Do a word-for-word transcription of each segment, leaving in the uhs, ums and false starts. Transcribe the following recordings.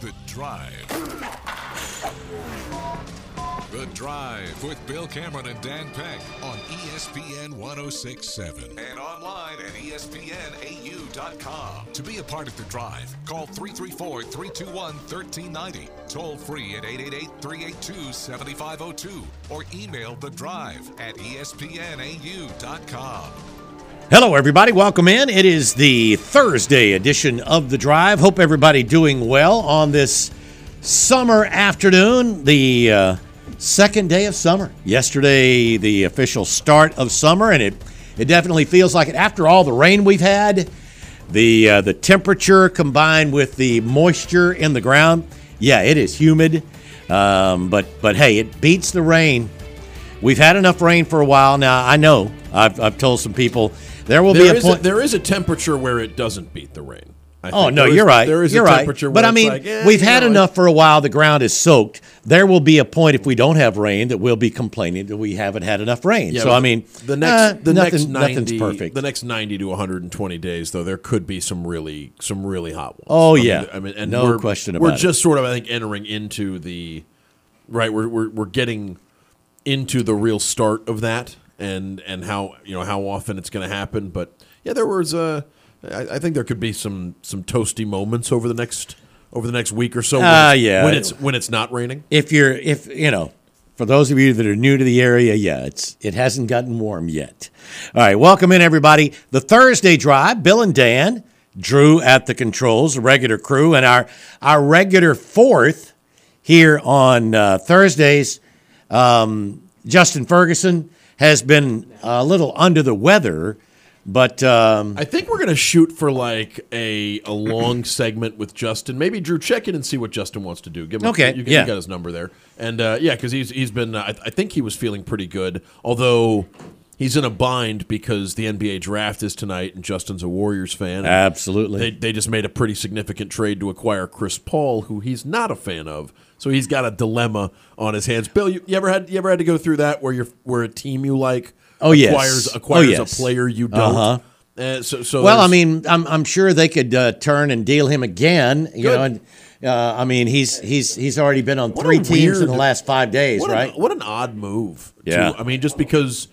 The Drive. The Drive with Bill Cameron and Dan Peck on E S P N one oh six point seven and online at E S P N A U dot com. To be a part of The Drive, call three three four, three two one, one three nine zero, toll free at eight eight eight, three eight two, seven five zero two, or email The Drive at E S P N A U dot com. Hello, everybody. Welcome in. It is the Thursday edition of The Drive. Hope everybody doing well on this summer afternoon, the uh, second day of summer. Yesterday, the official start of summer, and it, it definitely feels like it. After all the rain we've had, the uh, the temperature combined with the moisture in the ground, yeah, it is humid. Um, but but hey, it beats the rain. We've had enough rain for a while now. I know. I've I've told some people. There will there be a point. A, there is a temperature where it doesn't beat the rain. I oh, think. no, there you're is, right. There is you're a right. temperature but where I mean, it's like, eh, we've you had know, enough for a while. The ground is soaked. There will be a point if we don't have rain that we'll be complaining that we haven't had enough rain. Yeah, so, I mean, the next, uh, the nothing, next ninety, nothing's perfect. The next ninety to one hundred twenty days, though, there could be some really, some really hot ones. Oh, I yeah. mean, I mean, and no we're, question about we're it. We're just sort of, I think, entering into the, right, we're, we're, we're getting into the real start of that and, and how, you know, how often it's going to happen. But, yeah, there was a, I, I think there could be some, some toasty moments over the next over the next week or so. When uh, it's, yeah. when it's when it's not raining. If you're, if you know, for those of you that are new to the area, yeah, it's it hasn't gotten warm yet. All right, welcome in everybody. The Thursday Drive, Bill and Dan, Drew at the controls, the regular crew, and our our regular fourth here on uh, Thursdays. Um, Justin Ferguson has been a little under the weather. But um, I think we're going to shoot for like a a long segment with Justin. Maybe Drew, check in and see what Justin wants to do. Give him okay, a, you, yeah. you got his number there, and uh, yeah, because he's he's been. Uh, I, I think he was feeling pretty good, although he's in a bind because the N B A draft is tonight, and Justin's a Warriors fan. Absolutely, they they just made a pretty significant trade to acquire Chris Paul, who he's not a fan of. So he's got a dilemma on his hands. Bill, you, you ever had you ever had to go through that where you're where a team you like. Oh yes, acquires, acquires oh, yes. a player you don't. Uh-huh. Uh, so, so well, I mean, I'm I'm sure they could uh, turn and deal him again. You Good. know, and uh, I mean, he's he's he's already been on What three a teams weird- in the last five days, what right? An, what an odd move. Yeah. To, I mean, just because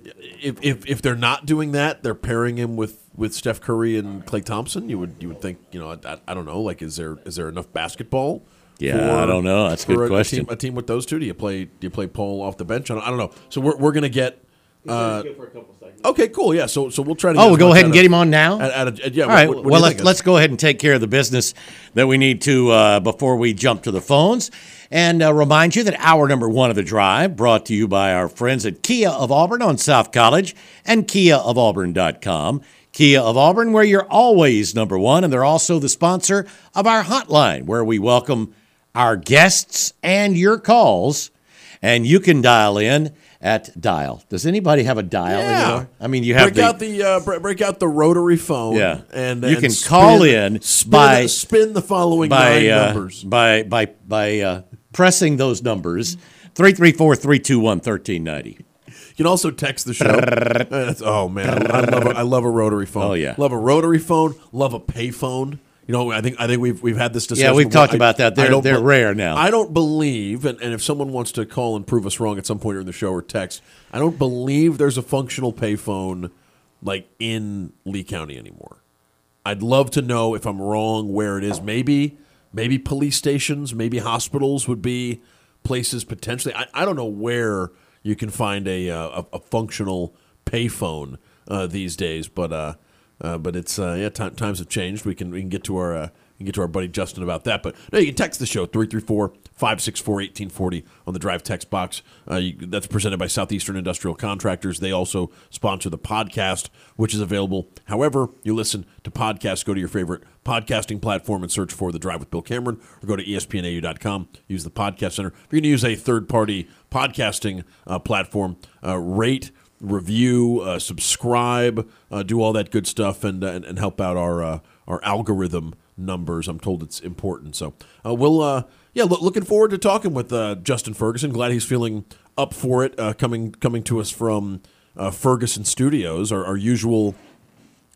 if, if if they're not doing that, they're pairing him with, with Steph Curry and Klay Thompson. You would you would think, you know, I, I don't know, like is there is there enough basketball? Yeah, for, I don't know. That's a good for question. A team, a team with those two, do you play do you play Paul off the bench? I don't, I don't know. So we're we're gonna get. Uh, okay, cool. Yeah, so so we'll try to. Oh, get we'll as go much ahead out and of- get him on now. At, at a, yeah. All right. What, what do well, you let's think? let's go ahead and take care of the business that we need to uh, before we jump to the phones, and uh, remind you that hour number one of the drive brought to you by our friends at Kia of Auburn on South College and kia of auburn dot com. Kia of Auburn, where you're always number one, and they're also the sponsor of our hotline, where we welcome our guests and your calls, and you can dial in at dial. Does anybody have a dial Yeah. anymore? I mean, you have break the, out the uh, bre- break out the rotary phone. Yeah. and You and can spin- call in spin, by- spin the following by nine uh, numbers. by by by uh, pressing those numbers three three four, three two one, one three nine zero. You can also text the show. Uh, oh man, I love a, I love a rotary phone. Oh, yeah. love a rotary phone. Love a pay phone. You know, I think I think we've we've had this discussion. Yeah, we've before. talked I- about that. They're- I don't they're be- rare now. I don't believe, and, and if someone wants to call and prove us wrong at some point during the show or text, I don't believe there's a functional payphone like in Lee County anymore. I'd love to know if I'm wrong where it is. Maybe maybe police stations, maybe hospitals would be places potentially. I, I don't know where you can find a a, a functional payphone uh, these days, but uh, uh, but it's uh, yeah t- times have changed. We can we can get to our uh, we can get to our buddy Justin about that. But no, you can text the show three three four, five six four, one eight four zero on the Drive text box. Uh, you, that's presented by Southeastern Industrial Contractors. They also sponsor the podcast, which is available. However, you listen to podcasts, go to your favorite podcasting platform and search for The Drive with Bill Cameron, or go to E S P N A U dot com. Use the podcast center. If you're going to use a third-party podcasting uh, platform, uh, rate, review, uh, subscribe, uh, do all that good stuff, and uh, and, and help out our uh, our algorithm numbers. I'm told it's important. So uh, we'll uh, yeah, lo- looking forward to talking with uh, Justin Ferguson. Glad he's feeling up for it. Uh, coming coming to us from uh, Ferguson Studios, our, our usual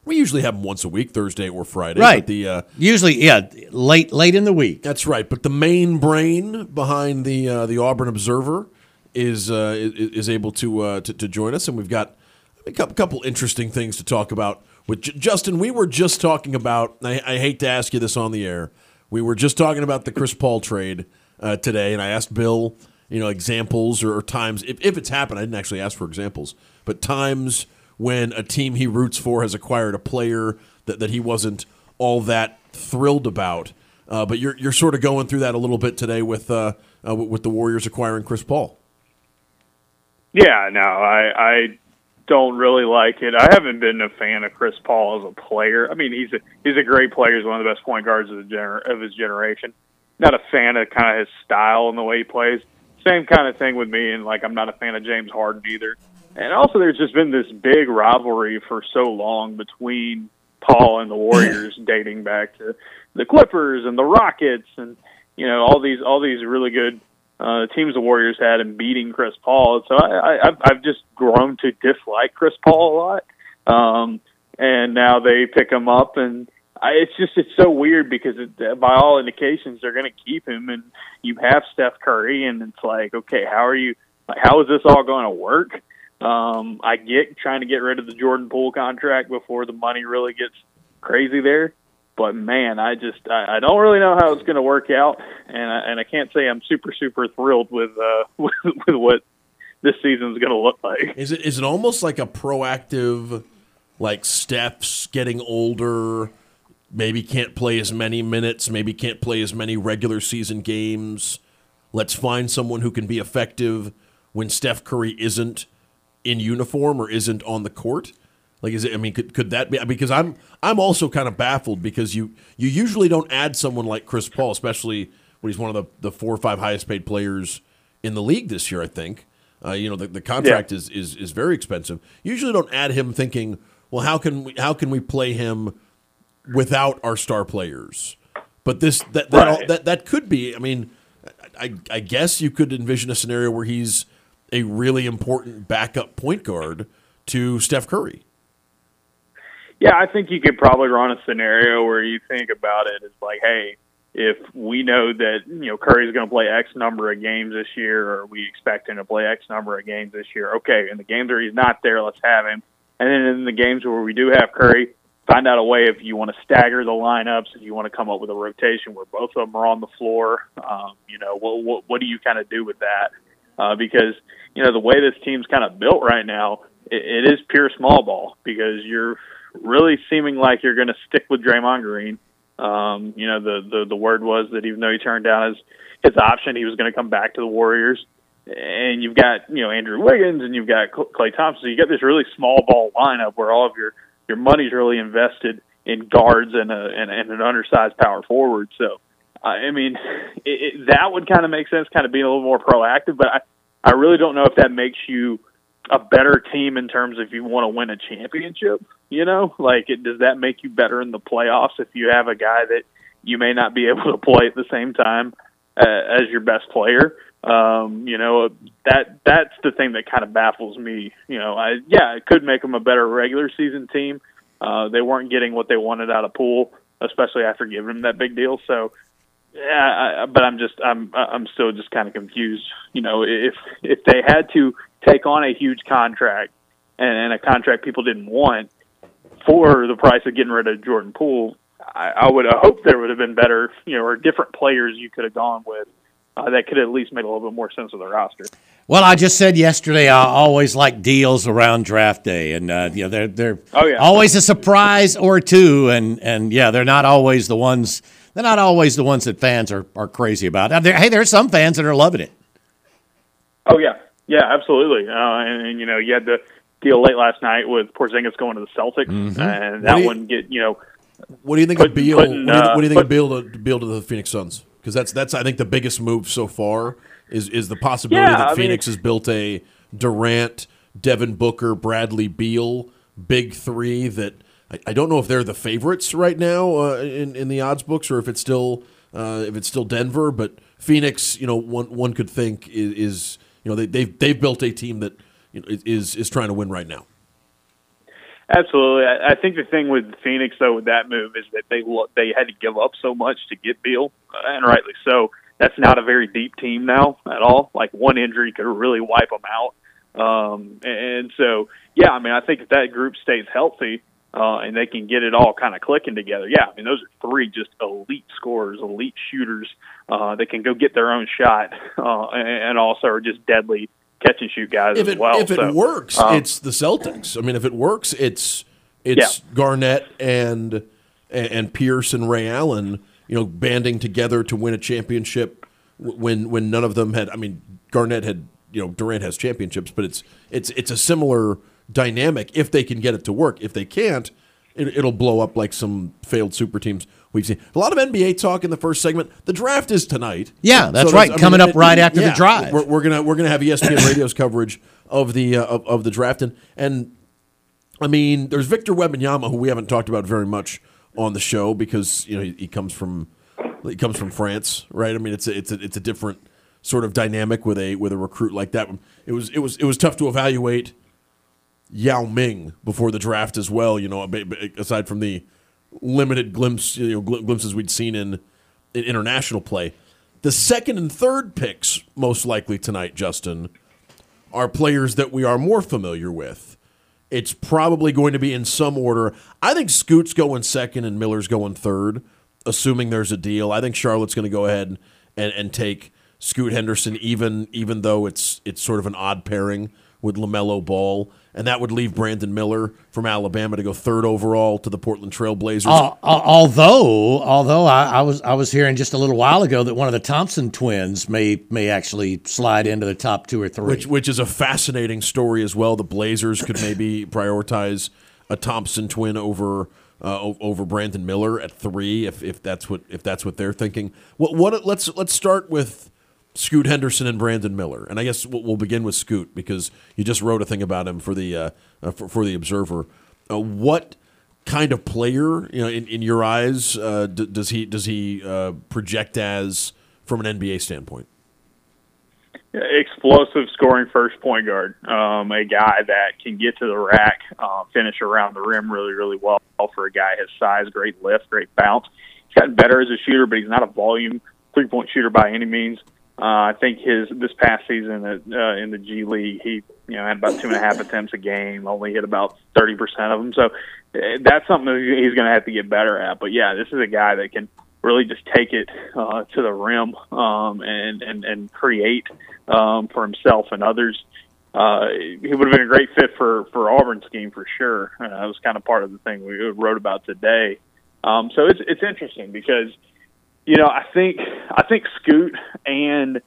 We usually have them once a week, Thursday or Friday. Right. But the uh, Usually, yeah, late late in the week. That's right. But the main brain behind the uh, the Auburn Observer is uh, is, is able to, uh, to to join us, and we've got a couple interesting things to talk about. With J- Justin, we were just talking about. I, I hate to ask you this on the air. We were just talking about the Chris Paul trade uh, today, and I asked Bill, you know, examples or, or times if, if it's happened. I didn't actually ask for examples, but times when a team he roots for has acquired a player that, that he wasn't all that thrilled about. Uh, but you're you're sort of going through that a little bit today with uh, uh, with the Warriors acquiring Chris Paul. Yeah, no, I, I don't really like it. I haven't been a fan of Chris Paul as a player. I mean, he's a he's a great player. He's one of the best point guards of the gener- of his generation. Not a fan of kind of his style and the way he plays. Same kind of thing with me, and like I'm not a fan of James Harden either. And also, there's just been this big rivalry for so long between Paul and the Warriors, dating back to the Clippers and the Rockets, and you know all these all these really good uh, teams the Warriors had in beating Chris Paul. So I, I, I've just grown to dislike Chris Paul a lot. Um, and now they pick him up, and I, it's just it's so weird because it, by all indications they're going to keep him, and you have Steph Curry, and it's like, okay, how are you? Like, how is this all going to work? Um, I get trying to get rid of the Jordan Poole contract before the money really gets crazy there. But, man, I just I, I don't really know how it's going to work out, and I, and I can't say I'm super, super thrilled with, uh, with, with what this season's going to look like. Is it is it almost like a proactive, like Steph's getting older, maybe can't play as many minutes, maybe can't play as many regular season games. Let's find someone who can be effective when Steph Curry isn't in uniform or isn't on the court? Like, is it? I mean, could could that be? Because I'm I'm also kind of baffled because you you usually don't add someone like Chris Paul, especially when he's one of the, the four or five highest paid players in the league this year. I think uh, you know the, the contract yeah. is, is is very expensive. You usually don't add him thinking, well, how can we how can we play him without our star players? But this that that right. that, that could be. I mean, I I guess you could envision a scenario where he's a really important backup point guard to Steph Curry. Yeah, I think you could probably run a scenario where you think about it as like, hey, if we know that, you know, Curry's going to play X number of games this year, or we expect him to play X number of games this year, okay, in the games where he's not there, let's have him. And then in the games where we do have Curry, find out a way if you want to stagger the lineups, if you want to come up with a rotation where both of them are on the floor. Um, you know, what, what, what do you kind of do with that? Uh, because, you know, the way this team's kind of built right now, it, it is pure small ball because you're really seeming like you're going to stick with Draymond Green. Um, you know, the, the, the word was that even though he turned down his, his option, he was going to come back to the Warriors. And you've got, you know, Andrew Wiggins and you've got Klay Thompson. So you got this really small ball lineup where all of your, your money's really invested in guards and, a, and, and an undersized power forward. So, I mean, it, it, that would kind of make sense, kind of being a little more proactive. But I, I really don't know if that makes you a better team in terms of if you want to win a championship. You know, like, it, does that make you better in the playoffs if you have a guy that you may not be able to play at the same time uh, as your best player? Um, you know, that that's the thing that kind of baffles me. You know, I yeah, it could make them a better regular season team. Uh, they weren't getting what they wanted out of Poole, especially after giving him that big deal. So, yeah, I, but I'm just I'm I'm still just kind of confused. You know, if if they had to take on a huge contract and, and a contract people didn't want for the price of getting rid of Jordan Poole, I, I would have hoped there would have been better, you know, or different players you could have gone with. Uh, that could at least make a little bit more sense of the roster. Well, I just said yesterday I always like deals around draft day, and uh, you know they're they're oh, yeah. always a surprise or two, and, and yeah, they're not always the ones they're not always the ones that fans are, are crazy about. Now, there, hey, there are some fans that are loving it. Oh yeah, yeah, absolutely. Uh, and, and you know, you had the deal late last night with Porzingis going to the Celtics, mm-hmm. and that you, one get you know. What do you think put, of Beal? Putting, what, do you, what do you think put, of Beal to Beal to the Phoenix Suns? Because that's that's I think the biggest move so far is is the possibility yeah, that I Phoenix mean, has built a Durant, Devin Booker, Bradley Beal big three that I, I don't know if they're the favorites right now uh, in in the odds books or if it's still uh, if it's still Denver, but Phoenix, you know, one one could think is, is you know they they've they've built a team that you know, is is trying to win right now. Absolutely. I, I think the thing with Phoenix, though, with that move is that they lo- they had to give up so much to get Beal, uh, and rightly so. That's not a very deep team now at all. Like, one injury could really wipe them out. Um, and so, yeah, I mean, I think if that group stays healthy uh, and they can get it all kind of clicking together, yeah, I mean, those are three just elite scorers, elite shooters uh, that can go get their own shot uh, and also are just deadly catch and shoot guys if as it, well. If it so, works, um, it's the Celtics. I mean, if it works, it's it's yeah. Garnett and and Pierce and Ray Allen, you know, banding together to win a championship when when none of them had. I mean, Garnett had, you know, Durant has championships, but it's it's it's a similar dynamic if they can get it to work. If they can't, it, it'll blow up like some failed super teams we've seen. A lot of N B A talk in the first segment. The draft is tonight. Yeah, that's so right. I Coming mean, up it, right after yeah, the drive. We're, we're gonna we're gonna have E S P N Radio's coverage of the uh, of, of the draft, and and I mean, there's Victor Wembanyama, who we haven't talked about very much on the show because, you know, he, he comes from he comes from France, right? I mean, it's a, it's a, it's a different sort of dynamic with a with a recruit like that. It was it was it was tough to evaluate Yao Ming before the draft as well. You know, aside from the limited glimpse, you know, glimpses we'd seen in, in international play. The second and third picks, most likely tonight, Justin, are players that we are more familiar with. It's probably going to be in some order. I think Scoot's going second and Miller's going third, assuming there's a deal. I think Charlotte's going to go ahead and, and take Scoot Henderson, even even though it's it's sort of an odd pairing with LaMelo Ball, and that would leave Brandon Miller from Alabama to go third overall to the Portland Trail Blazers. Uh, although, although I, I was I was hearing just a little while ago that one of the Thompson twins may may actually slide into the top two or three, which which is a fascinating story as well. The Blazers could maybe prioritize a Thompson twin over uh, over Brandon Miller at three if if that's what if that's what they're thinking. What what let's let's start with Scoot Henderson and Brandon Miller, and I guess we'll, we'll begin with Scoot because you just wrote a thing about him for the uh, uh, for, for the Observer. Uh, what kind of player, you know, in, in your eyes, uh, d- does he does he uh, project as from an N B A standpoint? Explosive scoring first point guard, um, a guy that can get to the rack, uh, finish around the rim really, really well for a guy his size, great lift, great bounce. He's gotten better as a shooter, but he's not a volume three-point shooter by any means. Uh, I think his this past season uh, in the G League, he you know had about two and a half attempts a game, only hit about thirty percent of them. So uh, that's something that he's going to have to get better at. But yeah, this is a guy that can really just take it uh, to the rim um, and and and create um, for himself and others. Uh, he would have been a great fit for for Auburn's scheme for sure. Uh, that was kind of part of the thing we wrote about today. Um, so it's it's interesting because, you know, I think I think Scoot and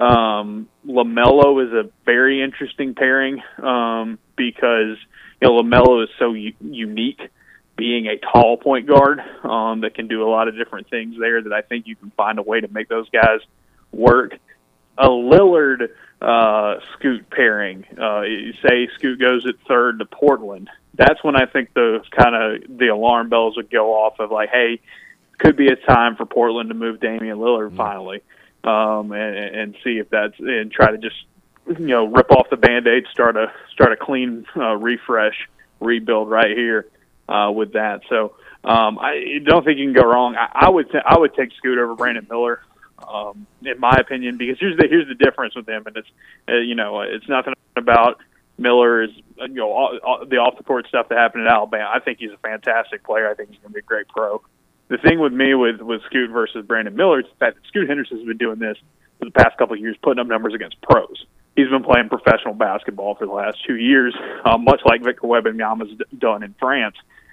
um, LaMelo is a very interesting pairing um, because, you know, LaMelo is so u- unique, being a tall point guard um, that can do a lot of different things there that I think you can find a way to make those guys work. A Lillard uh, Scoot pairing, uh, you say Scoot goes at third to Portland. That's when I think the kind of the alarm bells would go off of like, hey, could be a time for Portland to move Damian Lillard finally, um, and, and see if that's and try to just you know rip off the Band-Aid, start a start a clean uh, refresh, rebuild right here uh, with that. So um, I don't think you can go wrong. I, I would t- I would take Scoot over Brandon Miller, um, in my opinion, because here's the here's the difference with him, and it's uh, you know it's nothing about Miller is you know all, all, the off the court stuff that happened in Alabama. I think he's a fantastic player. I think he's going to be a great pro. The thing with me with, with Scoot versus Brandon Miller is that Scoot Henderson has been doing this for the past couple of years, putting up numbers against pros. He's been playing professional basketball for the last two years, uh, much like Victor Wembanyama's done in France.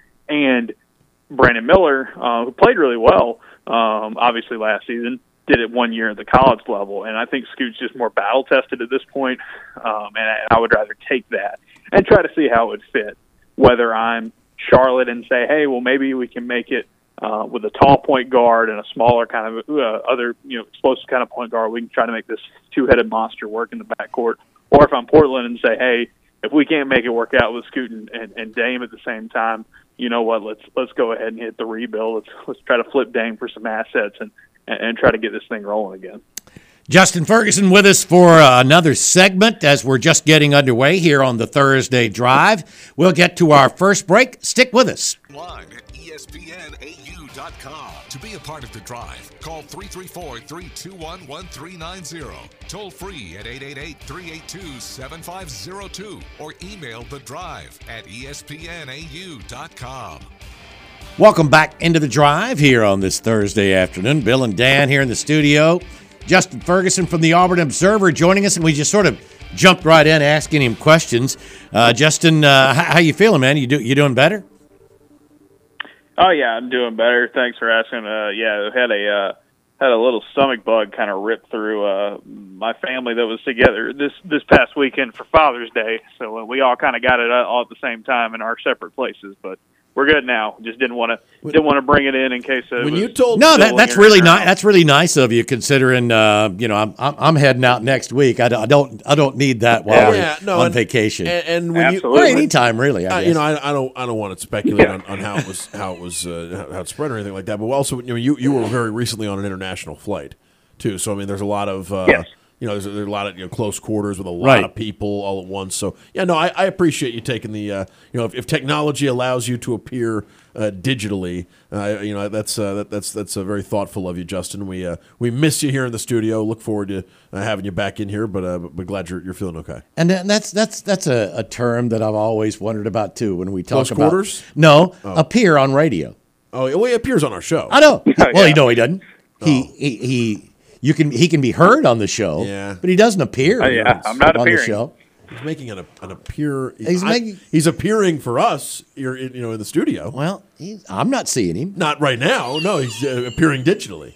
And Brandon Miller, uh, who played really well, um, obviously last season, did it one year at the college level. And I think Scoot's just more battle-tested at this point, um, and I, I would rather take that and try to see how it would fit, whether I'm Charlotte and say, hey, well, maybe we can make it Uh, with a tall point guard and a smaller kind of uh, other, you know, explosive kind of point guard, we can try to make this two-headed monster work in the backcourt. Or if I'm Portland and say, hey, if we can't make it work out with Scoot and, and, and Dame at the same time, you know what? Let's let's go ahead and hit the rebuild. Let's let's try to flip Dame for some assets and and, and try to get this thing rolling again. Justin Ferguson with us for uh, another segment as we're just getting underway here on the Thursday Drive. We'll get to our first break. Stick with us. Live at E S P N A U dot com. To be a part of the Drive, call three three four, three two one, one three nine zero. Toll free at eight eight eight, three eight two, seven five zero two or email the Drive at E S P N A U dot com. Welcome back into the Drive here on this Thursday afternoon. Bill and Dan here in the studio. Justin Ferguson from the Auburn Observer joining us, and we just sort of jumped right in asking him questions. Uh, Justin, uh, how, how you feeling, man? You do you doing better? Oh yeah, I'm doing better. Thanks for asking. Uh, yeah, I had a uh, had a little stomach bug kind of rip through uh, my family that was together this this past weekend for Father's Day. So uh, we all kind of got it all at the same time in our separate places, but we're good now. Just didn't want to didn't want to bring it in in case it when was you told no, that, that's really nice. That's really nice of you, considering uh, you know I'm, I'm I'm heading out next week. I don't I don't, I don't need that while yeah, we're no, on and, vacation. And, and when Absolutely. or you, anytime really, I uh, guess. you know, I, I don't I don't want to speculate Yeah. on, on how it was how it was uh, how it spread or anything like that. But also, you know, you you were very recently on an international flight too. So I mean, there's a lot of uh, Yes. you know, there's a, there's a lot of you know close quarters with a lot Right. of people all at once. So yeah, no, I, I appreciate you taking the uh, you know if, if technology allows you to appear uh, digitally, uh, you know that's uh, that, that's that's uh, very thoughtful of you, Justin. We uh, we miss you here in the studio. Look forward to uh, having you back in here, but uh, but glad you're you're feeling okay. And then that's that's that's a, a term that I've always wondered about too. When we talk Close about quarters? no appear on radio. Oh, well, he appears on our show. I know. Well, yeah. you know he doesn't. He, Oh. he he you can he can be heard on the show. Yeah. but he doesn't appear. Oh, yeah, I'm not on the appearing. show. He's making an an appear. He's I- making- he's appearing for us. You're you know in the studio. Well, he's, I'm not seeing him. Not right now. No, he's uh, appearing digitally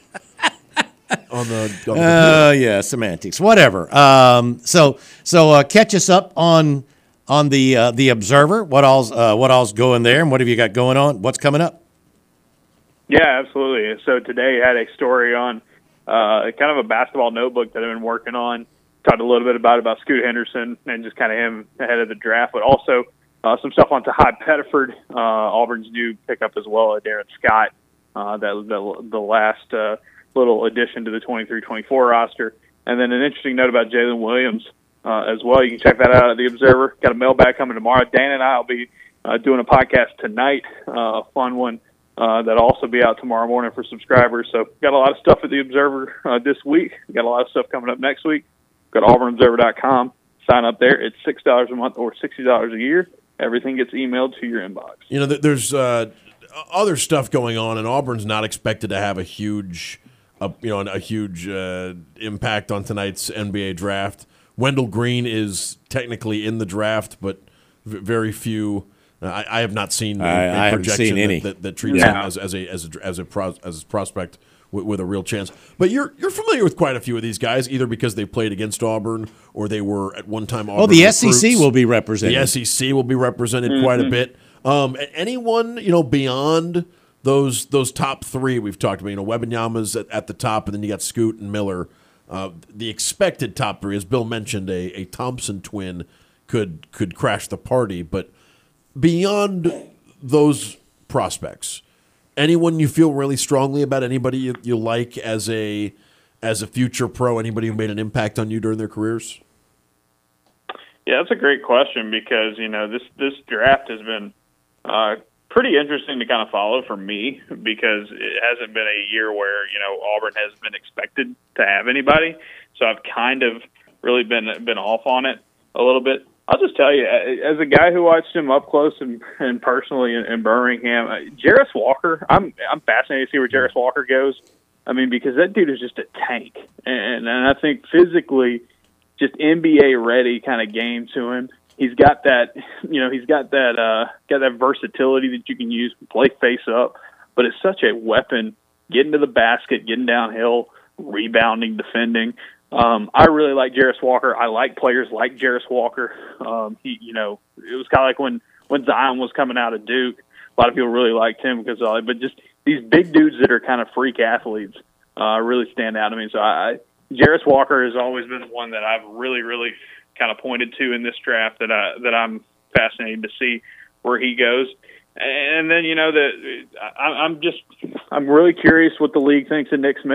on the. On the Uh, yeah, semantics, whatever. Um, so so uh, catch us up on on the uh, the Observer. What all's uh, what all's going there, and what have you got going on? What's coming up? Yeah, absolutely. So today I had a story on uh, kind of a basketball notebook that I've been working on. Talked a little bit about about Scoot Henderson and just kind of him ahead of the draft, but also uh, some stuff on Tahai Pettiford, uh, Auburn's new pickup as well, uh, Darren Scott, uh, that the, the last uh, little addition to the twenty-three twenty-four roster. And then an interesting note about Jalen Williams uh, as well. You can check that out at the Observer. Got a mailbag coming tomorrow. Dan and I will be uh, doing a podcast tonight, uh, a fun one. Uh, that'll also be out tomorrow morning for subscribers. So got a lot of stuff at the Observer uh, this week. Got a lot of stuff coming up next week. Go to auburn observer dot com. Sign up there. It's six dollars a month or sixty dollars a year. Everything gets emailed to your inbox. You know, th- there's uh, other stuff going on, and Auburn's not expected to have a huge, uh, you know, a huge uh, impact on tonight's N B A draft. Wendell Green is technically in the draft, but v- very few. Uh, I, I have not seen a, I- a I haven't projection seen any. that, that, that treats Yeah. him as, as a as a as a, pros, as a prospect with, with a real chance. But you're you're familiar with quite a few of these guys, either because they played against Auburn or they were at one time Auburn. Well, the S E C recruits. will be represented. The S E C will be represented quite a bit. Um, a- anyone you know beyond those those top three we've talked about, you know, Wembanyama's at, at the top, and then you got Scoot and Miller. Uh, the expected top three, as Bill mentioned, a, a Thompson twin could could crash the party. But beyond those prospects, anyone you feel really strongly about, anybody you, you like as a as a future pro, anybody who made an impact on you during their careers? Yeah, that's a great question because, you know, this, this draft has been uh, pretty interesting to kind of follow for me because it hasn't been a year where, you know, Auburn has been expected to have anybody. So I've kind of really been been off on it a little bit. I'll just tell you, as a guy who watched him up close and, and personally in, in Birmingham, uh, Jarris Walker, I'm I'm fascinated to see where Jarris Walker goes. I mean, because that dude is just a tank. And, and I think physically, just N B A ready kind of game to him. He's got that, you know, he's got that, uh, got that versatility that you can use to play face up, but it's such a weapon getting to the basket, getting downhill, rebounding, defending. Um, I really like Jarris Walker. I like players like Jarris Walker. Um, he, you know, it was kind of like when, when Zion was coming out of Duke, a lot of people really liked him because of it, but just these big dudes that are kind of freak athletes, uh, really stand out to me. So I, I Jarris Walker has always been one that I've really, really kind of pointed to in this draft that I that I'm fascinated to see where he goes. And then, you know, the I, I'm just I'm really curious what the league thinks of Nick Smith.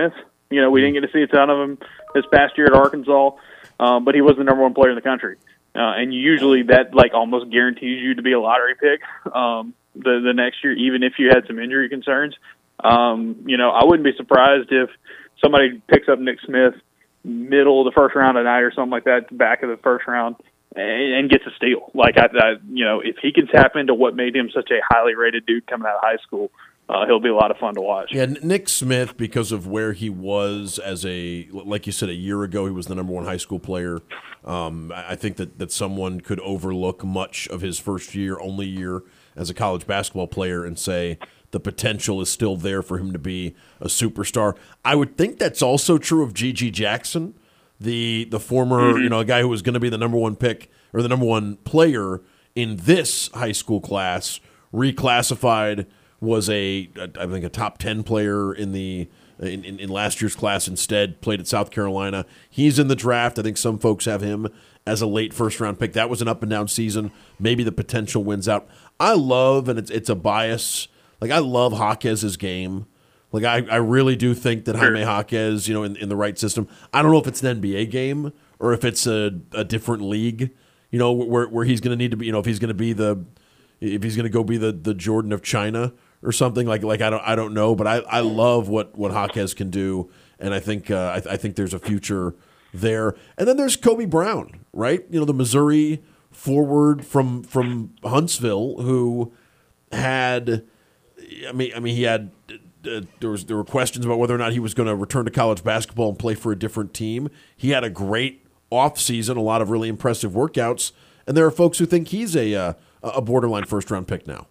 You know, we didn't get to see a ton of him this past year at Arkansas, um, but he was the number one player in the country. Uh, and usually that, like, almost guarantees you to be a lottery pick um, the, the next year, even if you had some injury concerns. Um, you know, I wouldn't be surprised if somebody picks up Nick Smith middle of the first round tonight or something like that, back of the first round, and, and gets a steal. Like, I, I, you know, if he can tap into what made him such a highly rated dude coming out of high school, uh, he'll be a lot of fun to watch. Yeah, Nick Smith, because of where he was as a, like you said, a year ago, he was the number one high school player. Um, I think that, that someone could overlook much of his first year, only year as a college basketball player, and say the potential is still there for him to be a superstar. I would think that's also true of G G Jackson, the the former, mm-hmm. you know, a guy who was going to be the number one pick or the number one player in this high school class, reclassified, was a, I think, a top ten player in the in, in, in last year's class instead, played at South Carolina. He's in the draft. I think some folks have him as a late first-round pick. That was an up-and-down season. Maybe the potential wins out. I love, and it's it's a bias, like I love Jaquez's game. Like I, I really do think that Jaime Jaquez, you know, in, in the right system. I don't know if it's an N B A game or if it's a, a different league, you know, where where he's going to need to be, you know, if he's going to be the, if he's going to go be the, the Jordan of China or something like like I don't I don't know, but I, I love what, what Jaquez can do, and I think uh, I, I think there's a future there. And then there's Kobe Brown, right? You know, the Missouri forward from from Huntsville who had, I mean I mean he had. Uh, there was there were questions about whether or not he was going to return to college basketball and play for a different team. He had a great offseason, a lot of really impressive workouts, and there are folks who think he's a uh, a borderline first round pick now.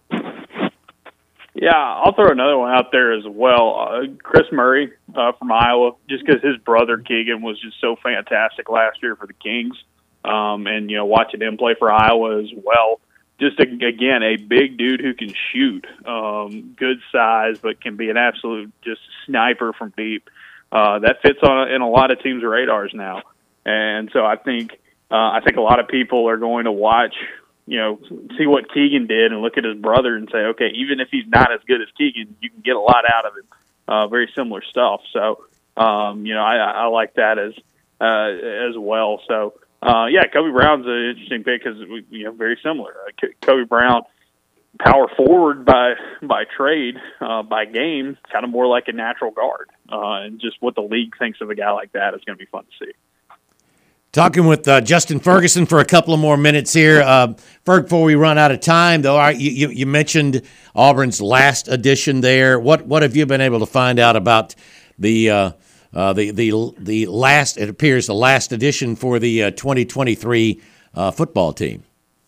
Yeah, I'll throw another one out there as well. Uh, Chris Murray uh, from Iowa, just because his brother Keegan was just so fantastic last year for the Kings, um, and you know watching him play for Iowa as well. Just, a, again, a big dude who can shoot, um, good size, but can be an absolute just sniper from deep. Uh, that fits on in a lot of teams' radars now. And so I think uh, I think a lot of people are going to watch, you know, see what Keegan did and look at his brother and say, okay, even if he's not as good as Keegan, you can get a lot out of him. Uh, very similar stuff. So, um, you know, I, I like that as uh, as well. So, Uh, yeah, Kobe Brown's an interesting pick because you know very similar. Uh, Kobe Brown, power forward by by trade, uh, by game, kind of more like a natural guard, uh, and just what the league thinks of a guy like that is going to be fun to see. Talking with uh, Justin Ferguson for a couple of more minutes here, uh, Ferg. Before we run out of time, though, right, you, you you mentioned Auburn's last edition there. What what have you been able to find out about the? Uh, Uh, the the the last it appears the last edition for the uh, twenty twenty-three uh, football team.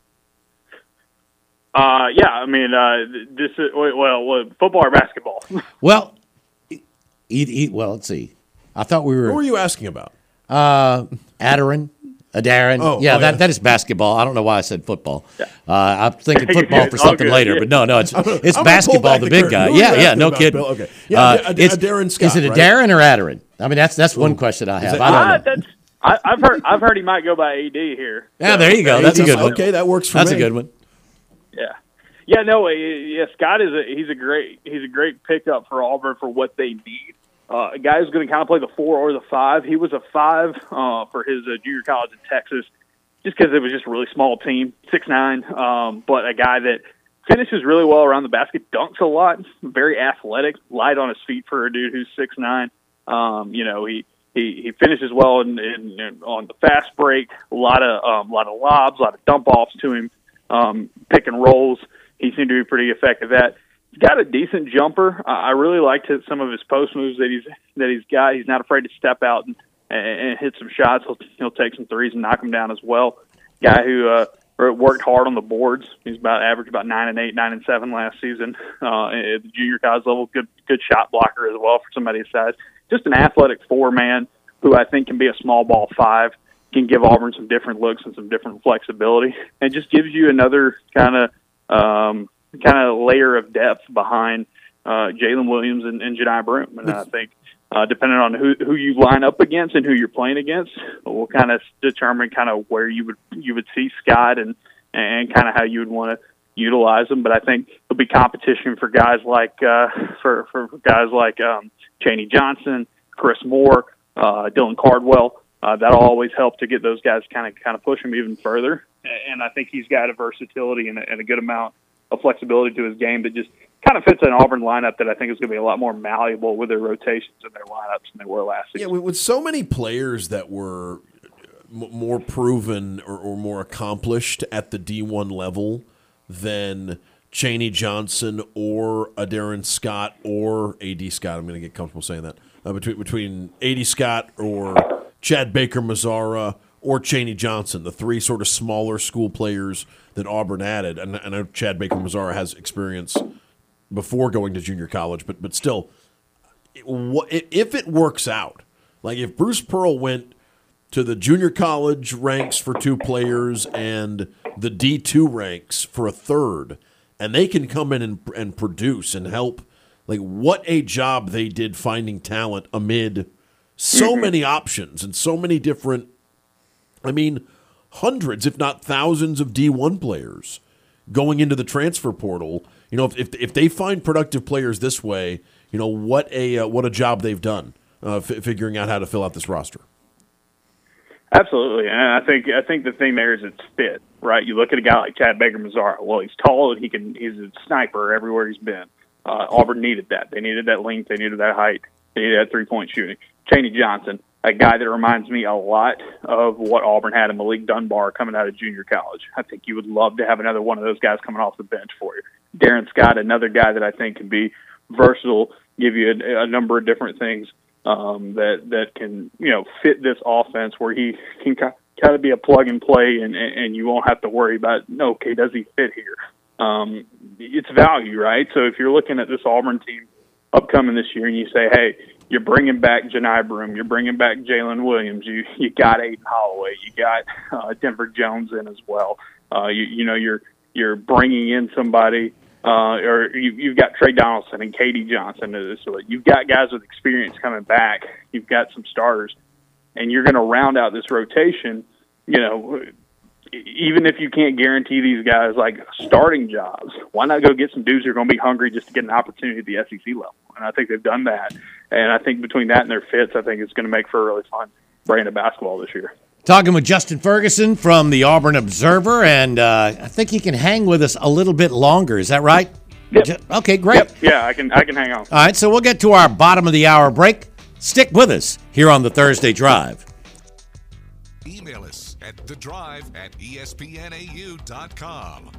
Uh, yeah, I mean uh, this is well, well, football or basketball. well, he, he, well, let's see. I thought we were. Who were you asking about? Uh, Adarin, Adarin. Oh, yeah, oh, that yeah. that is basketball. I don't know why I said football. Yeah. Uh, I'm thinking football for something good, later, yeah. but no, no, it's it's I'm basketball. The, the big curtain. guy. Who are Yeah, you yeah, asking no about, kidding. Bill? Okay. Yeah, uh, Ad- it's, Adarin Scott, is it a right? Darren or Adarin? I mean, that's that's one question I have. it- I don't Uh, know. that's, I, I've heard I've heard he might go by A D here. Yeah, So, there you go. That's a good one. Okay, that works for That's me. a good one. Yeah, yeah, no, yeah. Scott is a he's a great he's a great pickup for Auburn for what they need. Uh, a guy who's going to kind of play the four or the five. He was a five uh, for his uh, junior college in Texas, just because it was just a really small team, six nine. Um, but a guy that finishes really well around the basket, dunks a lot, very athletic, light on his feet for a dude who's six nine. Um, you know, he. He, he finishes well in, in, in, on the fast break. A lot of um, a lot of lobs, a lot of dump offs to him, um, pick and rolls. He seemed to be pretty effective at. He's got a decent jumper. Uh, I really liked his, some of his post moves that he's that he's got. He's not afraid to step out and, and, and hit some shots. He'll he'll take some threes and knock them down as well. Guy who uh, worked hard on the boards. He's about averaged about nine and eight, nine and seven last season uh, at the junior college level. Good good shot blocker as well for somebody his size. Just an athletic four-man who I think can be a small ball five, can give Auburn some different looks and some different flexibility, and just gives you another kind of um, kind of layer of depth behind uh, Jalen Williams and, and Jedi Broom. And I think uh, depending on who who you line up against and who you're playing against, will kind of determine kind of where you would you would see Scott and and kind of how you would want to utilize them. But I think there'll be competition for guys like uh, for for guys like um, Chaney Johnson, Chris Moore, uh, Dylan Cardwell. Uh, that'll always help to get those guys kind of kind of push him even further. And I think he's got a versatility and a, and a good amount of flexibility to his game that just kind of fits an Auburn lineup that I think is going to be a lot more malleable with their rotations and their lineups than they were last season. Yeah, with so many players that were m- more proven or, or more accomplished at the D one level than Chaney Johnson or a Darren Scott or A D Scott. I'm going to get comfortable saying that. Uh, between between A D Scott or Chad Baker-Mazara or Chaney Johnson, the three sort of smaller school players that Auburn added. And I know Chad Baker-Mazara has experience before going to junior college, but but still, if it works out, like if Bruce Pearl went to the junior college ranks for two players and the D two ranks for a third, and they can come in and, and produce and help, like what a job they did finding talent amid so many options and so many different, I mean, hundreds, if not thousands of D one players going into the transfer portal. You know, if if, if they find productive players this way, you know, what a uh, what a job they've done uh, f- figuring out how to fill out this roster. Absolutely, and I think I think the thing there is it's fit, right? You look at a guy like Chad Baker-Mazara. Well, he's tall and he can he's a sniper everywhere he's been. Uh, Auburn needed that. They needed that length. They needed that height. They needed that three-point shooting. Chaney Johnson, a guy that reminds me a lot of what Auburn had in Malik Dunbar coming out of junior college. I think you would love to have another one of those guys coming off the bench for you. Darren Scott, another guy that I think can be versatile, give you a, a number of different things um, that that can you know fit this offense where he can kind of be a plug and play, and, and you won't have to worry about okay, does he fit here? Um, it's value, right? So if you're looking at this Auburn team upcoming this year, and you say, hey, you're bringing back Janai Broom, you're bringing back Jalen Williams, you you got Aiden Holloway, you got uh, Denver Jones in as well. Uh, you you know you're you're bringing in somebody, uh, or you, you've got Trey Donaldson and Katie Johnson. So you've got guys with experience coming back. You've got some starters, and you're going to round out this rotation. You know, even if you can't guarantee these guys like starting jobs, why not go get some dudes who are going to be hungry just to get an opportunity at the S E C level? And I think they've done that. And I think between that and their fits, I think it's going to make for a really fun brand of basketball this year. Talking with Justin Ferguson from the Auburn Observer, and uh, I think he can hang with us a little bit longer. Is that right? Yep. Okay, great. Yep. Yeah, I can I can hang on. All right, so we'll get to our bottom of the hour break. Stick with us here on the Thursday Drive. Email us at the drive at E S P N A U dot com.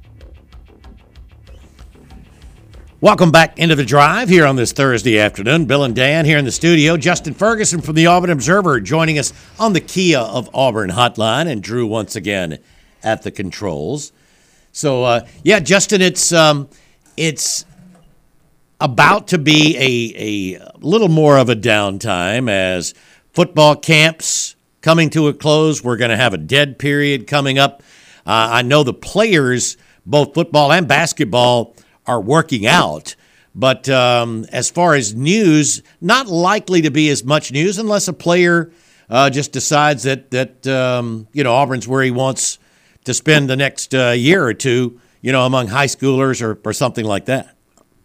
Welcome back into the Drive here on this Thursday afternoon. Bill and Dan here in the studio. Justin Ferguson from the Auburn Observer joining us on the Kia of Auburn hotline, and Drew once again at the controls. So, uh, yeah, Justin, it's um, it's about to be a, a little more of a downtime as football camps coming to a close. We're going to have a dead period coming up. Uh, I know the players, both football and basketball, are working out. But um, as far as news, not likely to be as much news unless a player uh, just decides that, that um, you know, Auburn's where he wants to spend the next uh, year or two, you know, among high schoolers or, or something like that.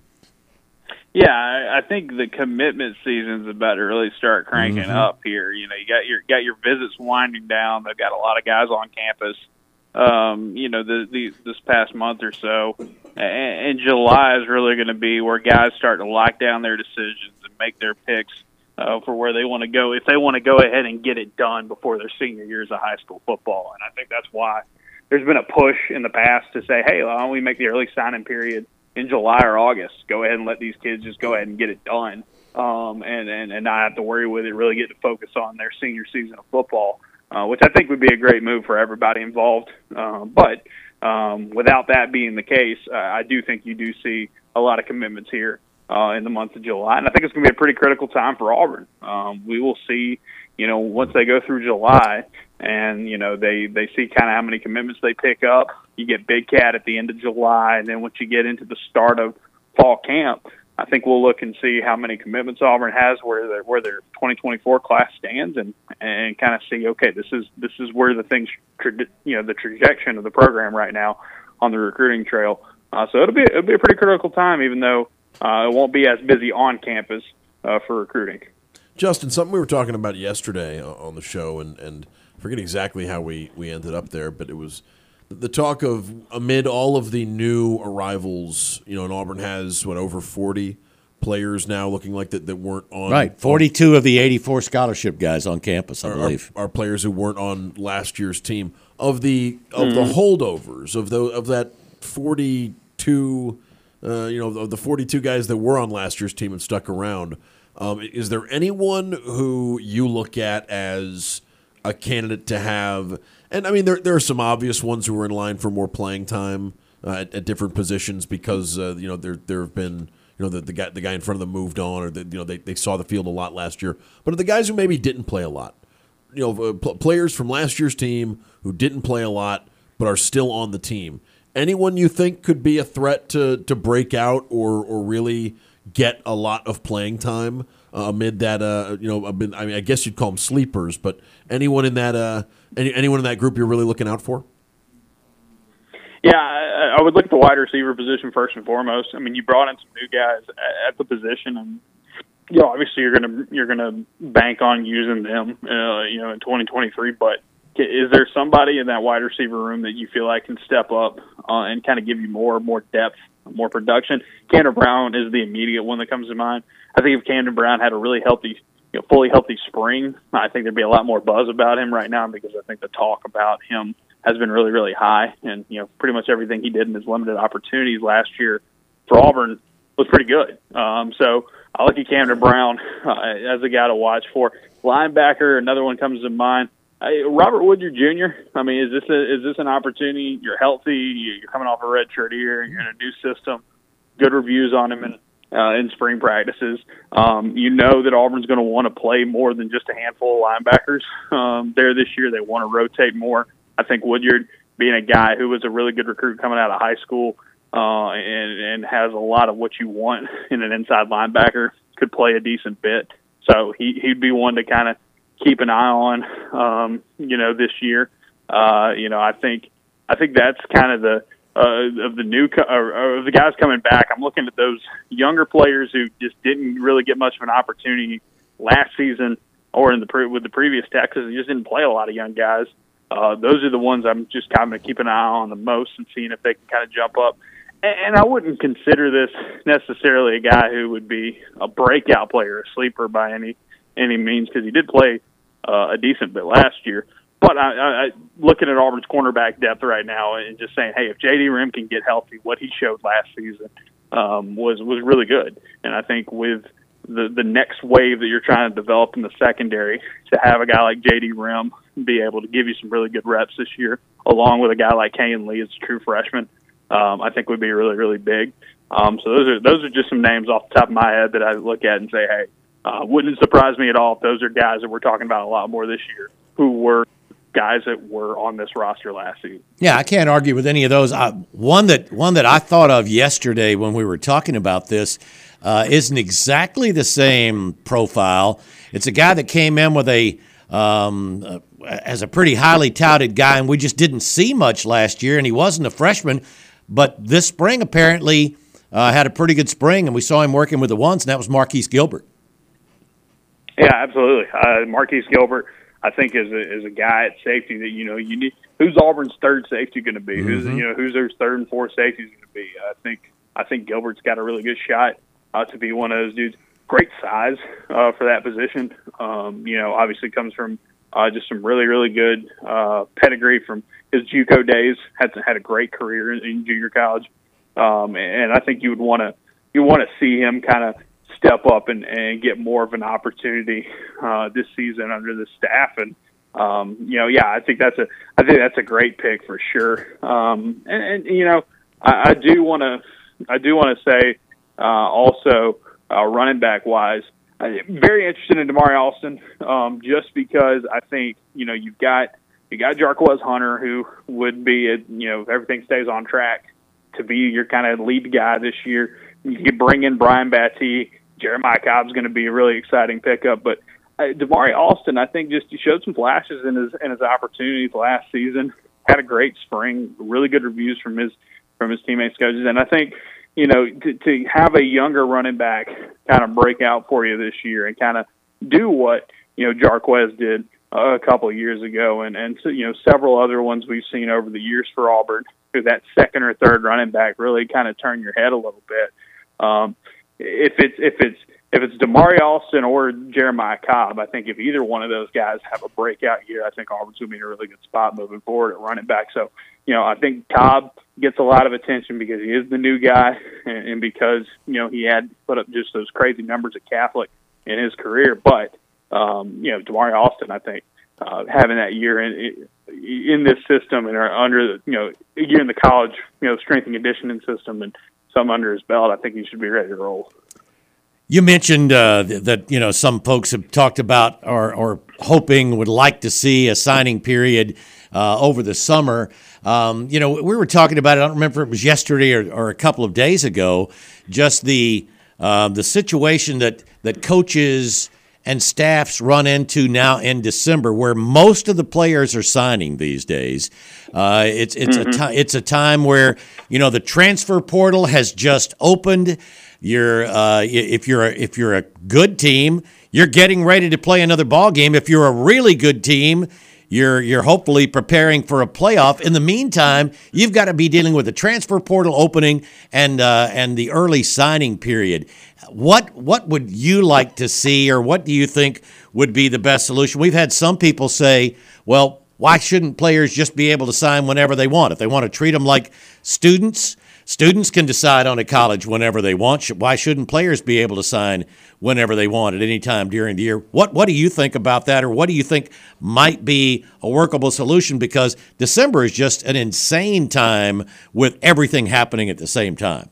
Yeah, I think the commitment season's about to really start cranking mm-hmm. up here. You know, you got your got your visits winding down. They've got a lot of guys on campus. Um, you know, the, the this past month or so, and, and July is really going to be where guys start to lock down their decisions and make their picks uh, for where they want to go. If they want to go ahead and get it done before their senior years of high school football, and I think that's why there's been a push in the past to say, hey, why don't we make the early signing period in July or August? Go ahead and let these kids just go ahead and get it done, um, and, and, and not have to worry with it, really get to focus on their senior season of football, uh, which I think would be a great move for everybody involved. Uh, but um, without that being the case, uh, I do think you do see a lot of commitments here uh, in the month of July, and I think it's going to be a pretty critical time for Auburn. Um, we will see, you know, once they go through July and, you know, they, they see kind of how many commitments they pick up. You get Big Cat at the end of July, and then once you get into the start of fall camp, I think we'll look and see how many commitments Auburn has, where their where their twenty twenty-four class stands, and, and kind of see, okay, this is this is where the things, you know, the trajectory of the program right now on the recruiting trail. Uh, so it'll be it'll be a pretty critical time, even though uh, it won't be as busy on campus uh, for recruiting. Justin, something we were talking about yesterday on the show, and, and I forget exactly how we, we ended up there, but it was the talk of amid all of the new arrivals, you know, and Auburn has, what, over forty players now looking like that, that weren't on. Right, forty-two on, of the eighty-four scholarship guys on campus, I are, believe. Are, are players who weren't on last year's team. Of the of mm. the holdovers, of the, of that forty-two, uh, you know, of the forty-two guys that were on last year's team and stuck around, Um, is there anyone who you look at as a candidate to have? And I mean, there there are some obvious ones who are in line for more playing time uh, at, at different positions because uh, you know there there have been you know the, the guy the guy in front of them moved on, or the, you know they, they saw the field a lot last year. But of the guys who maybe didn't play a lot, you know, uh, pl- players from last year's team who didn't play a lot but are still on the team. Anyone you think could be a threat to to break out or or really get a lot of playing time uh, amid that, uh, you know, I mean, I guess you'd call them sleepers, but anyone in that, uh, any, anyone in that group you're really looking out for? Yeah, I, I would look at the wide receiver position first and foremost. I mean, you brought in some new guys at the position, and you know, obviously you're gonna you're gonna bank on using them, uh, you know, in twenty twenty-three. But is there somebody in that wide receiver room that you feel like can step up uh, and kind of give you more more depth, more production? Camden Brown is the immediate one that comes to mind. I think if Camden Brown had a really healthy, you know, fully healthy spring, I think there'd be a lot more buzz about him right now because I think the talk about him has been really, really high. And, you know, pretty much everything he did in his limited opportunities last year for Auburn was pretty good. Um, so I look at Camden Brown uh, as a guy to watch for. Linebacker, another one comes to mind. Uh, Robert Woodyard Junior I mean, is this a, is this an opportunity? You're healthy. You're coming off a red shirt here. You're in a new system. Good reviews on him in, uh, in spring practices. Um, you know that Auburn's going to want to play more than just a handful of linebackers um, there this year. They want to rotate more. I think Woodyard, being a guy who was a really good recruit coming out of high school uh, and, and has a lot of what you want in an inside linebacker, could play a decent bit. So he, he'd be one to kind of keep an eye on, um, you know, this year. Uh, you know, I think I think that's kind of the uh, of the new co- or, or the guys coming back. I'm looking at those younger players who just didn't really get much of an opportunity last season or in the pre- with the previous Texas, and just didn't play a lot of young guys. Uh, those are the ones I'm just kind of keeping an eye on the most and seeing if they can kind of jump up. And, and I wouldn't consider this necessarily a guy who would be a breakout player, a sleeper by any any means, because he did play uh, a decent bit last year. But I, I, I looking at Auburn's cornerback depth right now and just saying, hey, if J D Rim can get healthy, what he showed last season um, was was really good. And I think with the the next wave that you're trying to develop in the secondary, to have a guy like J D Rim be able to give you some really good reps this year, along with a guy like Kayin Lee as a true freshman, um, I think would be really, really big. Um, so those are those are just some names off the top of my head that I look at and say, hey, uh, wouldn't surprise me at all if those are guys that we're talking about a lot more this year who were guys that were on this roster last season. Yeah, I can't argue with any of those. Uh, one that one that I thought of yesterday when we were talking about this uh, isn't exactly the same profile. It's a guy that came in with a um, uh, as a pretty highly touted guy, and we just didn't see much last year, and he wasn't a freshman. But this spring apparently uh, had a pretty good spring, and we saw him working with the ones, and that was Marquise Gilbert. Yeah, absolutely. Uh, Marquise Gilbert, I think, is a, is a guy at safety that, you know, you need. Who's Auburn's third safety going to be? Mm-hmm. Who's you know who's their third and fourth safeties going to be? I think I think Gilbert's got a really good shot uh, to be one of those dudes. Great size uh, for that position. Um, you know, obviously comes from uh, just some really really good uh, pedigree from his JUCO days. Had had a great career in, in junior college, um, and I think you would want to you want to see him kind of step up and, and get more of an opportunity uh, this season under the staff. And, um, you know, yeah, I think that's a, I think that's a great pick for sure. Um, and, and, you know, I, I do want to, I do want to say uh, also uh, running back wise, I'm very interested in Damari Alston um, just because I think, you know, you've got, you got Jarquez Hunter who would be, a, you know, if everything stays on track to be your kind of lead guy this year. You can bring in Brian Battie. Jeremiah Cobb's going to be a really exciting pickup, but uh, Damari Alston, I think, just he showed some flashes in his in his opportunities last season. Had a great spring, really good reviews from his from his teammates, coaches, and I think, you know, to, to have a younger running back kind of break out for you this year and kind of do what, you know, Jarquez did uh, a couple of years ago, and, and so, you know, several other ones we've seen over the years for Auburn, who that second or third running back really kind of turn your head a little bit. Um, if it's if it's if it's Damari Alston or Jeremiah Cobb, I think if either one of those guys have a breakout year, I think Auburn's going to be in a really good spot moving forward at running back. So, you know, I think Cobb gets a lot of attention because he is the new guy, and, and because, you know, he had put up just those crazy numbers at Catholic in his career. But, um, you know, Damari Alston, I think, uh, having that year in in this system and are under, the, you know, a year in the college, you know, strength and conditioning system and some under his belt, I think he should be ready to roll. You mentioned uh, that, you know, some folks have talked about or, or hoping would like to see a signing period uh, over the summer. Um, you know, we were talking about it, I don't remember if it was yesterday or, or a couple of days ago, just the uh, the situation that, that coaches and staffs run into now in December, where most of the players are signing these days. Uh, it's it's mm-hmm. a ti- it's a time where, you know, the transfer portal has just opened. You're uh, if you're a, if you're a good team, you're getting ready to play another ball game. If you're a really good team, you're you're hopefully preparing for a playoff. In the meantime, you've got to be dealing with the transfer portal opening and uh, and the early signing period. What what would you like to see, or what do you think would be the best solution? We've had some people say, well, why shouldn't players just be able to sign whenever they want? If they want to treat them like students, students can decide on a college whenever they want. Why shouldn't players be able to sign whenever they want at any time during the year? What what do you think about that, or what do you think might be a workable solution? Because December is just an insane time with everything happening at the same time.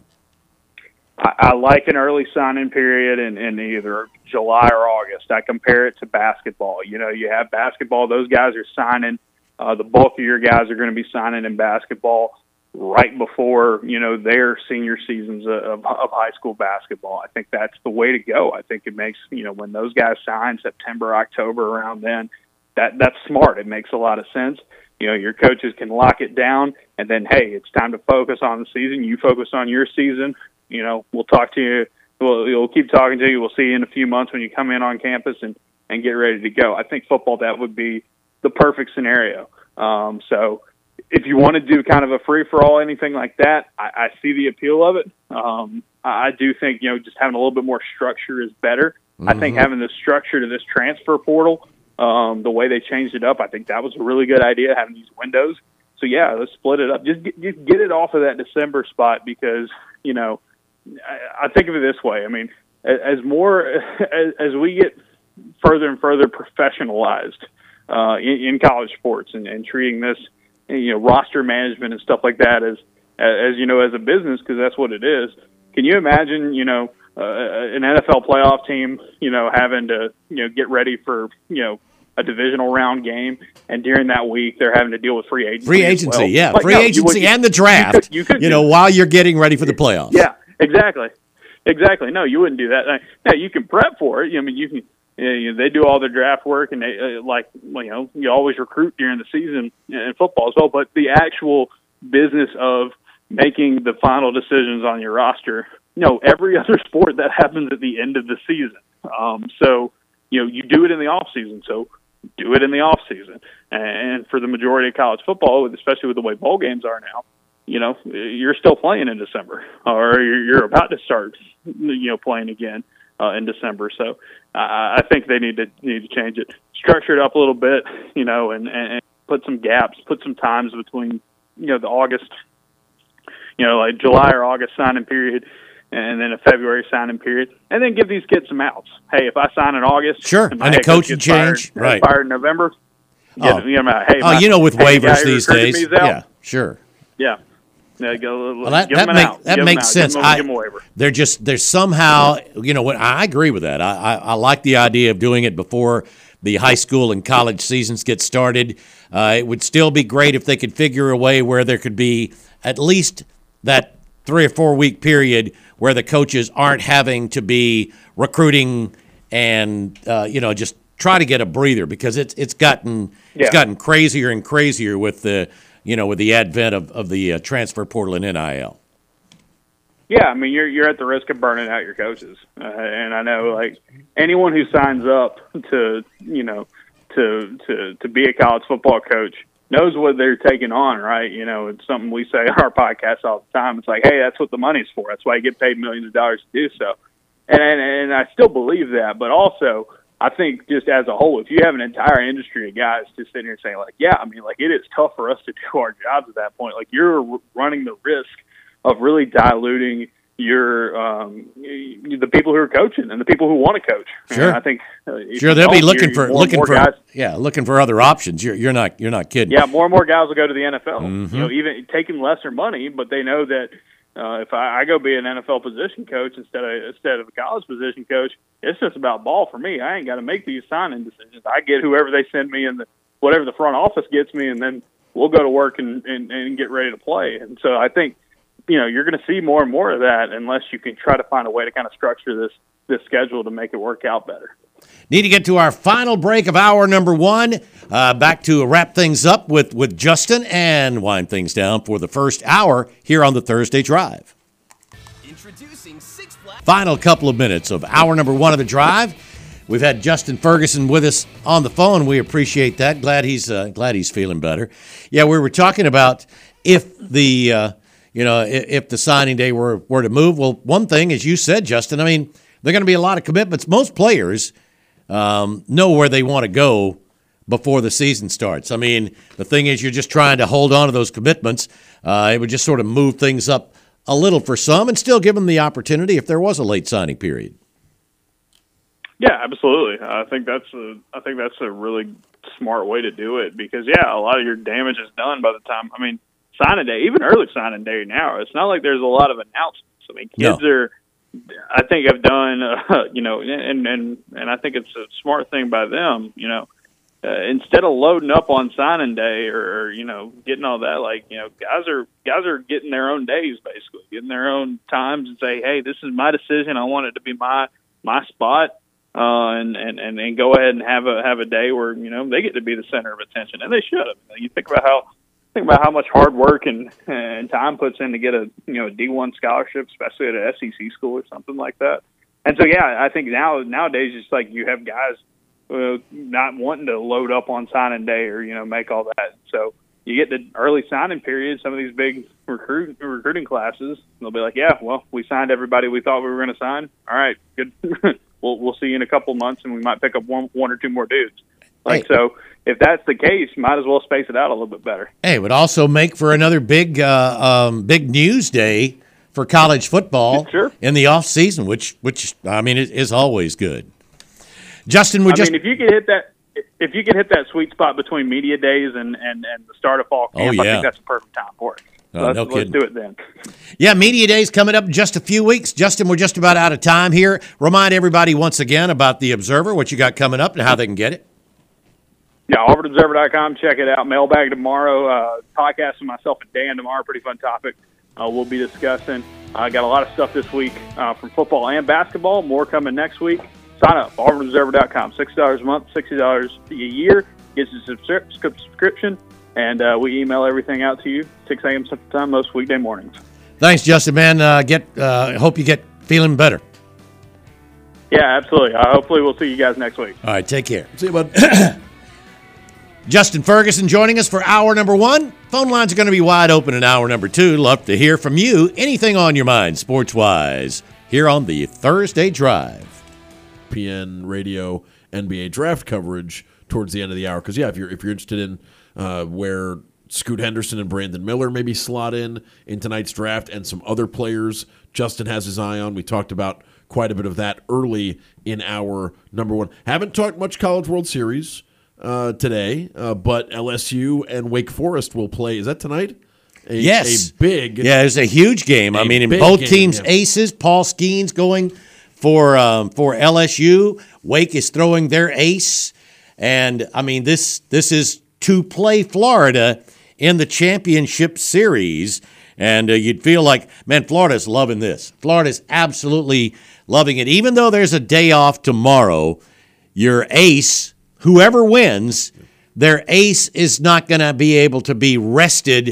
I, I like an early signing period in, in either July or August. I compare it to basketball. You know, you have basketball; those guys are signing. Uh, the bulk of your guys are going to be signing in basketball right before, you know, their senior seasons of, of high school basketball. I think that's the way to go. I think it makes, you know, when those guys sign September, October, around then, that that's smart. It makes a lot of sense. You know, your coaches can lock it down, and then, hey, it's time to focus on the season. You focus on your season. You know, we'll talk to you. We'll, we'll keep talking to you. We'll see you in a few months when you come in on campus and, and get ready to go. I think football, that would be the perfect scenario. Um, so, if you want to do kind of a free-for-all, anything like that, I, I see the appeal of it. Um, I do think, you know, just having a little bit more structure is better. Mm-hmm. I think having the structure to this transfer portal, um, the way they changed it up, I think that was a really good idea, having these windows. So, yeah, let's split it up. Just get, just get it off of that December spot because, you know, I, I think of it this way. I mean, as more as, as we get further and further professionalized uh, in, in college sports and, and treating this, you know, roster management and stuff like that as, as you know, as a business, because that's what it is. Can you imagine, you know, uh, an N F L playoff team, you know, having to, you know, get ready for, you know, a divisional round game, and during that week they're having to deal with free agency. Free agency, well. yeah, like, free no, agency you, and the draft. You, could, you, could you know, while you're getting ready for the playoffs. Yeah, exactly, exactly. No, you wouldn't do that. Now you can prep for it. I mean, you can. You know, they do all their draft work, and they uh, like you know you always recruit during the season in football as well. But the actual business of making the final decisions on your roster, you know, every other sport that happens at the end of the season. Um, so you know you do it in the off season. So do it in the off season. And for the majority of college football, especially with the way bowl games are now, you know, you're still playing in December, or you're about to start, you know, playing again. Uh, in December, so uh, I think they need to need to change it, structure it up a little bit, you know, and, and put some gaps, put some times between, you know, the August, you know, like July or August signing period, and then a February signing period, and then give these kids some outs. Hey, if I sign in August, sure, and, and a coaching change, fired, right? Fired in November. Oh, you know, hey, oh, my, you know, with hey, waivers these days, yeah, sure, yeah. Yeah, go, well, that, give that, them make, out. that give makes them sense. Give them, I, give them a waiver. They're just there's somehow, you know, what I agree with that. I, I, I like the idea of doing it before the high school and college seasons get started. Uh, it would still be great if they could figure a way where there could be at least that three or four week period where the coaches aren't having to be recruiting and uh, you know just try to get a breather, because it's it's gotten yeah. it's gotten crazier and crazier with the. You know, with the advent of, of the uh, transfer portal and N I L. Yeah, I mean, you're you're at the risk of burning out your coaches, uh, and I know like anyone who signs up to you know to to to be a college football coach knows what they're taking on, right? You know, it's something we say on our podcast all the time. It's like, hey, that's what the money's for. That's why you get paid millions of dollars to do so, and and, and I still believe that, but also I think just as a whole, if you have an entire industry of guys just sitting here saying like, yeah, I mean, like it is tough for us to do our jobs at that point. Like you're running the risk of really diluting your um, the people who are coaching and the people who want to coach. Sure, and I think uh, sure they'll be looking for more looking more for guys, yeah looking for other options. You're you're not you're not kidding. Yeah, more and more guys will go to the N F L. Mm-hmm. You know, even taking lesser money, but they know that uh, if I, I go be an N F L position coach instead of instead of a college position coach, it's just about ball for me. I ain't got to make these signing decisions. I get whoever they send me and the, whatever the front office gets me, and then we'll go to work and, and, and get ready to play. And so I think, you know, you're going to see more and more of that unless you can try to find a way to kind of structure this this schedule to make it work out better. Need to get to our final break of hour number one. Uh, back to wrap things up with, with Justin and wind things down for the first hour here on the Thursday Drive. Introducing Six Flags. Final couple of minutes of hour number one of the Drive. We've had Justin Ferguson with us on the phone. We appreciate that. Glad he's uh, glad he's feeling better. Yeah, we were talking about if the uh, you know if, if the signing day were were to move. Well, one thing, as you said, Justin, I mean, there are going to be a lot of commitments. Most players um, know where they want to go before the season starts. I mean, the thing is, you're just trying to hold on to those commitments. Uh, it would just sort of move things up a little for some, and still give them the opportunity if there was a late signing period. Yeah, absolutely. I think that's a I think that's a really smart way to do it because yeah, a lot of your damage is done by the time. I mean, signing day, even early signing day now, it's not like there's a lot of announcements. I mean, kids no. are. I think have done, uh, you know, and and and I think it's a smart thing by them, you know. Uh, instead of loading up on signing day or, or you know getting all that, like you know guys are guys are getting their own days basically, getting their own times and say, hey, this is my decision. I want it to be my my spot, uh, and, and and and go ahead and have a have a day where you know they get to be the center of attention, and they should. I mean, you think about how think about how much hard work and and time puts in to get a you know a D one scholarship, especially at an S E C school or something like that. And so yeah, I think now nowadays it's like you have guys. Uh, not wanting to load up on signing day or, you know, make all that. So you get the early signing period, some of these big recruit, recruiting classes, they'll be like, yeah, well, we signed everybody we thought we were going to sign. All right, good. we'll we'll see you in a couple months, and we might pick up one one or two more dudes. Like, hey. So if that's the case, might as well space it out a little bit better. Hey, it would also make for another big uh, um, big news day for college football sure. in the off season, which, which I mean, is, is always good. Justin, we I just. mean, if you can hit that, if you can hit that sweet spot between media days and, and, and the start of fall camp, oh, yeah. I think that's a perfect time for it. So oh, let's, no let's kidding. do it then. Yeah, media days coming up in just a few weeks. Justin, we're just about out of time here. Remind everybody once again about the Observer, what you got coming up, and how they can get it. Yeah, Auburn Observer dot com. Check it out. Mailbag tomorrow. Uh, podcast with myself and Dan tomorrow. Pretty fun topic. Uh, we'll be discussing. I uh, got a lot of stuff this week uh, from football and basketball. More coming next week. Sign up, Auburn Observer dot com. sixty dollars a month, sixty dollars a year. Gets a subscription, and uh, we email everything out to you, six a.m. Central Time, most weekday mornings. Thanks, Justin, man. Uh, get. Uh, hope you get feeling better. Yeah, absolutely. Uh, hopefully we'll see you guys next week. All right, take care. See you, bud. Justin Ferguson joining us for hour number one. Phone lines are going to be wide open in hour number two. Love to hear from you. Anything on your mind, sports-wise, here on the Thursday Drive. P N Radio N B A draft coverage towards the end of the hour. Because, yeah, if you're if you're interested in uh, where Scoot Henderson and Brandon Miller maybe slot in in tonight's draft and some other players Justin has his eye on, we talked about quite a bit of that early in our number one. Haven't talked much College World Series uh, today, uh, but L S U and Wake Forest will play. Is that tonight? A, yes. A big. Yeah, it's a huge game. I mean, in both game, teams' yeah. aces, Paul Skeens going for um, for L S U. Wake is throwing their ace. And, I mean, this this is to play Florida in the championship series. And uh, you'd feel like, man, Florida's loving this. Florida's absolutely loving it. Even though there's a day off tomorrow, your ace, whoever wins, their ace is not going to be able to be rested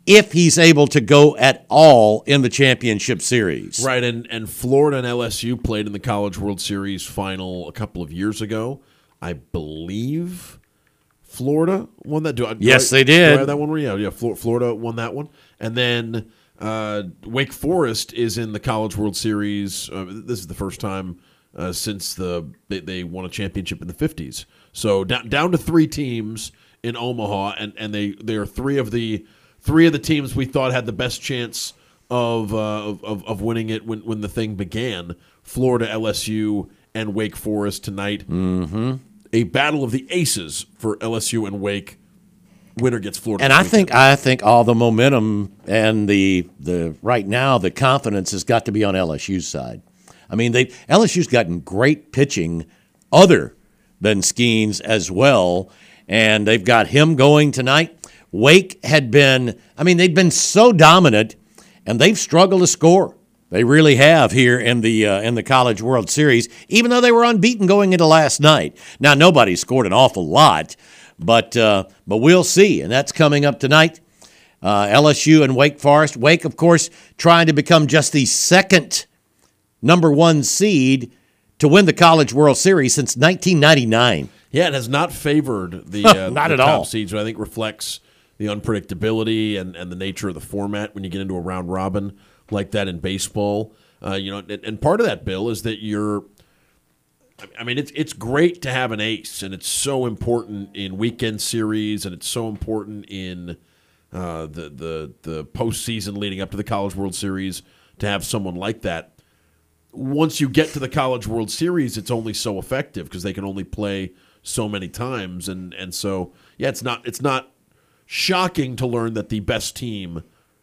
if he's able to go at all in the championship series. Right, and, and Florida and L S U played in the College World Series final a couple of years ago. I believe Florida won that. Do I, do yes, I, they did. Do I have that one? Yeah, yeah. Florida won that one, and then uh, Wake Forest is in the College World Series. Uh, this is the first time uh, since the they, they won a championship in the fifties. So down down to three teams in Omaha, and, and they they are three of the three of the teams we thought had the best chance of uh, of, of winning it when when the thing began. Florida, L S U, and Wake Forest tonight. Mm-hmm. A battle of the aces for L S U and Wake. Winner gets Florida. And I think I think all the momentum and the the right now the confidence has got to be on L S U's side. I mean, they L S U's gotten great pitching other than Skeens as well, and they've got him going tonight. Wake had been, I mean, they've been so dominant, and they've struggled to score. They really have here in the uh, in the College World Series, even though they were unbeaten going into last night. Now, nobody scored an awful lot, but uh, but we'll see, and that's coming up tonight. Uh, L S U and Wake Forest. Wake, of course, trying to become just the second number one seed to win the College World Series since nineteen ninety-nine. Yeah, it has not favored the, uh, not the at top all. seeds, which I think reflects the unpredictability and, and the nature of the format when you get into a round robin like that in baseball. Uh, you know, and, and part of that, Bill, is that you're I mean, it's it's great to have an ace, and it's so important in weekend series, and it's so important in uh, the the the postseason leading up to the College World Series to have someone like that. Once you get to the College World Series, it's only so effective because they can only play so many times, and and so yeah, it's not it's not shocking to learn that the best team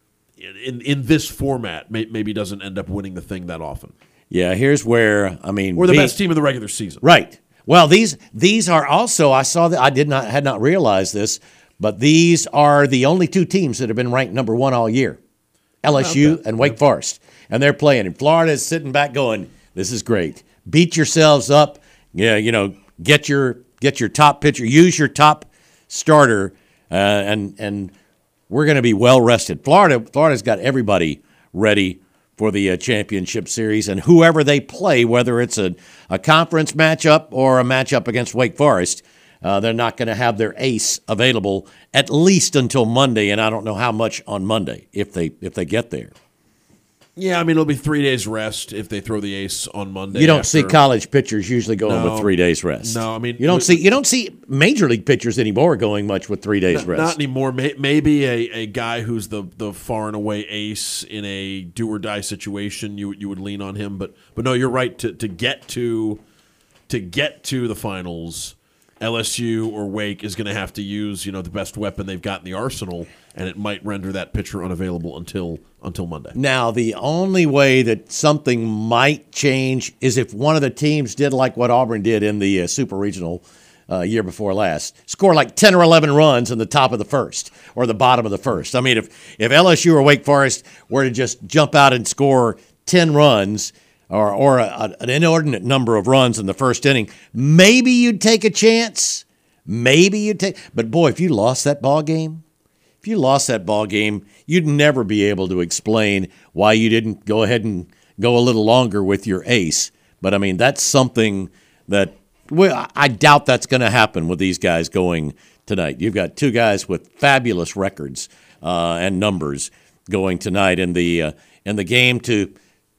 in in this format may, maybe doesn't end up winning the thing that often. Yeah, here's where I mean we're the be, best team in the regular season, right? Well, these these are also I saw that I did not had not realized this, but these are the only two teams that have been ranked number one all year, L S U and Wake Forest, and they're playing. And Florida is sitting back going, "This is great. Beat yourselves up. Yeah, you know, get your get your top pitcher, use your top starter, uh, and and we're going to be well rested." Florida Florida's got everybody ready for the uh, championship series, and whoever they play, whether it's a, a conference matchup or a matchup against Wake Forest, uh, they're not going to have their ace available at least until Monday, and I don't know how much on Monday if they if they get there. Yeah, I mean, it'll be three days rest if they throw the ace on Monday. You don't after. see college pitchers usually going No. with three days rest. No, I mean you don't we- see you don't see major league pitchers anymore going much with three days Not, rest. not anymore. May, maybe a, a guy who's the, the far and away ace in a do or die situation, you you would lean on him. But but no, you're right. To to get to to get to the finals, L S U or Wake is going to have to use you know the best weapon they've got in the arsenal, and it might render that pitcher unavailable until until Monday. Now, the only way that something might change is if one of the teams did like what Auburn did in the uh, Super Regional uh, year before last, score like ten or eleven runs in the top of the first or the bottom of the first. I mean, if, if L S U or Wake Forest were to just jump out and score ten runs or, or a, an inordinate number of runs in the first inning, maybe you'd take a chance. Maybe you'd take – but, boy, if you lost that ball game, If you lost that ball game, you'd never be able to explain why you didn't go ahead and go a little longer with your ace. But, I mean, that's something that well, I doubt that's going to happen with these guys going tonight. You've got two guys with fabulous records uh, and numbers going tonight in the uh, in the game to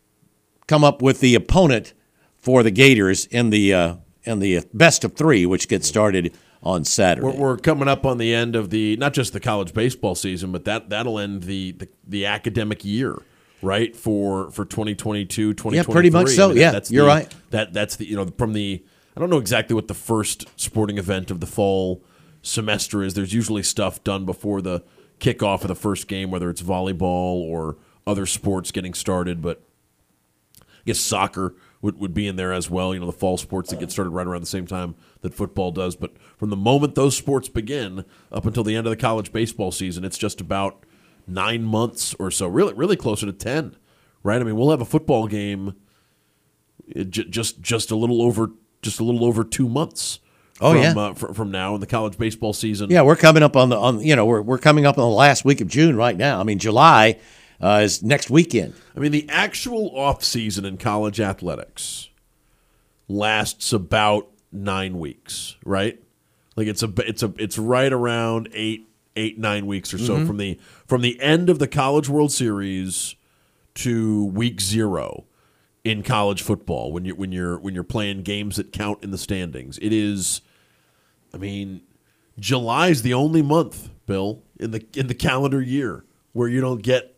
come up with the opponent for the Gators in the uh, in the best of three, which gets started on Saturday. We're, we're coming up on the end of the not just the college baseball season, but that that'll end the the, the academic year, right? For for twenty twenty-two, twenty twenty-three. Yeah, pretty much so. I mean, yeah, that's you're the, right. That that's the you know from the I don't know exactly what the first sporting event of the fall semester is. There's usually stuff done before the kickoff of the first game, whether it's volleyball or other sports getting started, but I guess soccer would, would be in there as well, you know, the fall sports that get started right around the same time that football does. But from the moment those sports begin up until the end of the college baseball season, it's just about nine months or so, really really closer to ten, right? I mean, we'll have a football game j- just just a little over just a little over two months Oh, from, yeah. uh, fr- from now in the college baseball season. Yeah, we're coming up on the on you know we're we're coming up on the last week of June right now. I mean, July uh, is next weekend. I mean, the actual off season in college athletics lasts about nine weeks, right? Like it's a it's a it's right around eight eight nine weeks or so Mm-hmm. from the from the end of the College World Series to week zero in college football when you're when you're when you're playing games that count in the standings. It is, I mean, July is the only month, Bill, in the in the calendar year where you don't get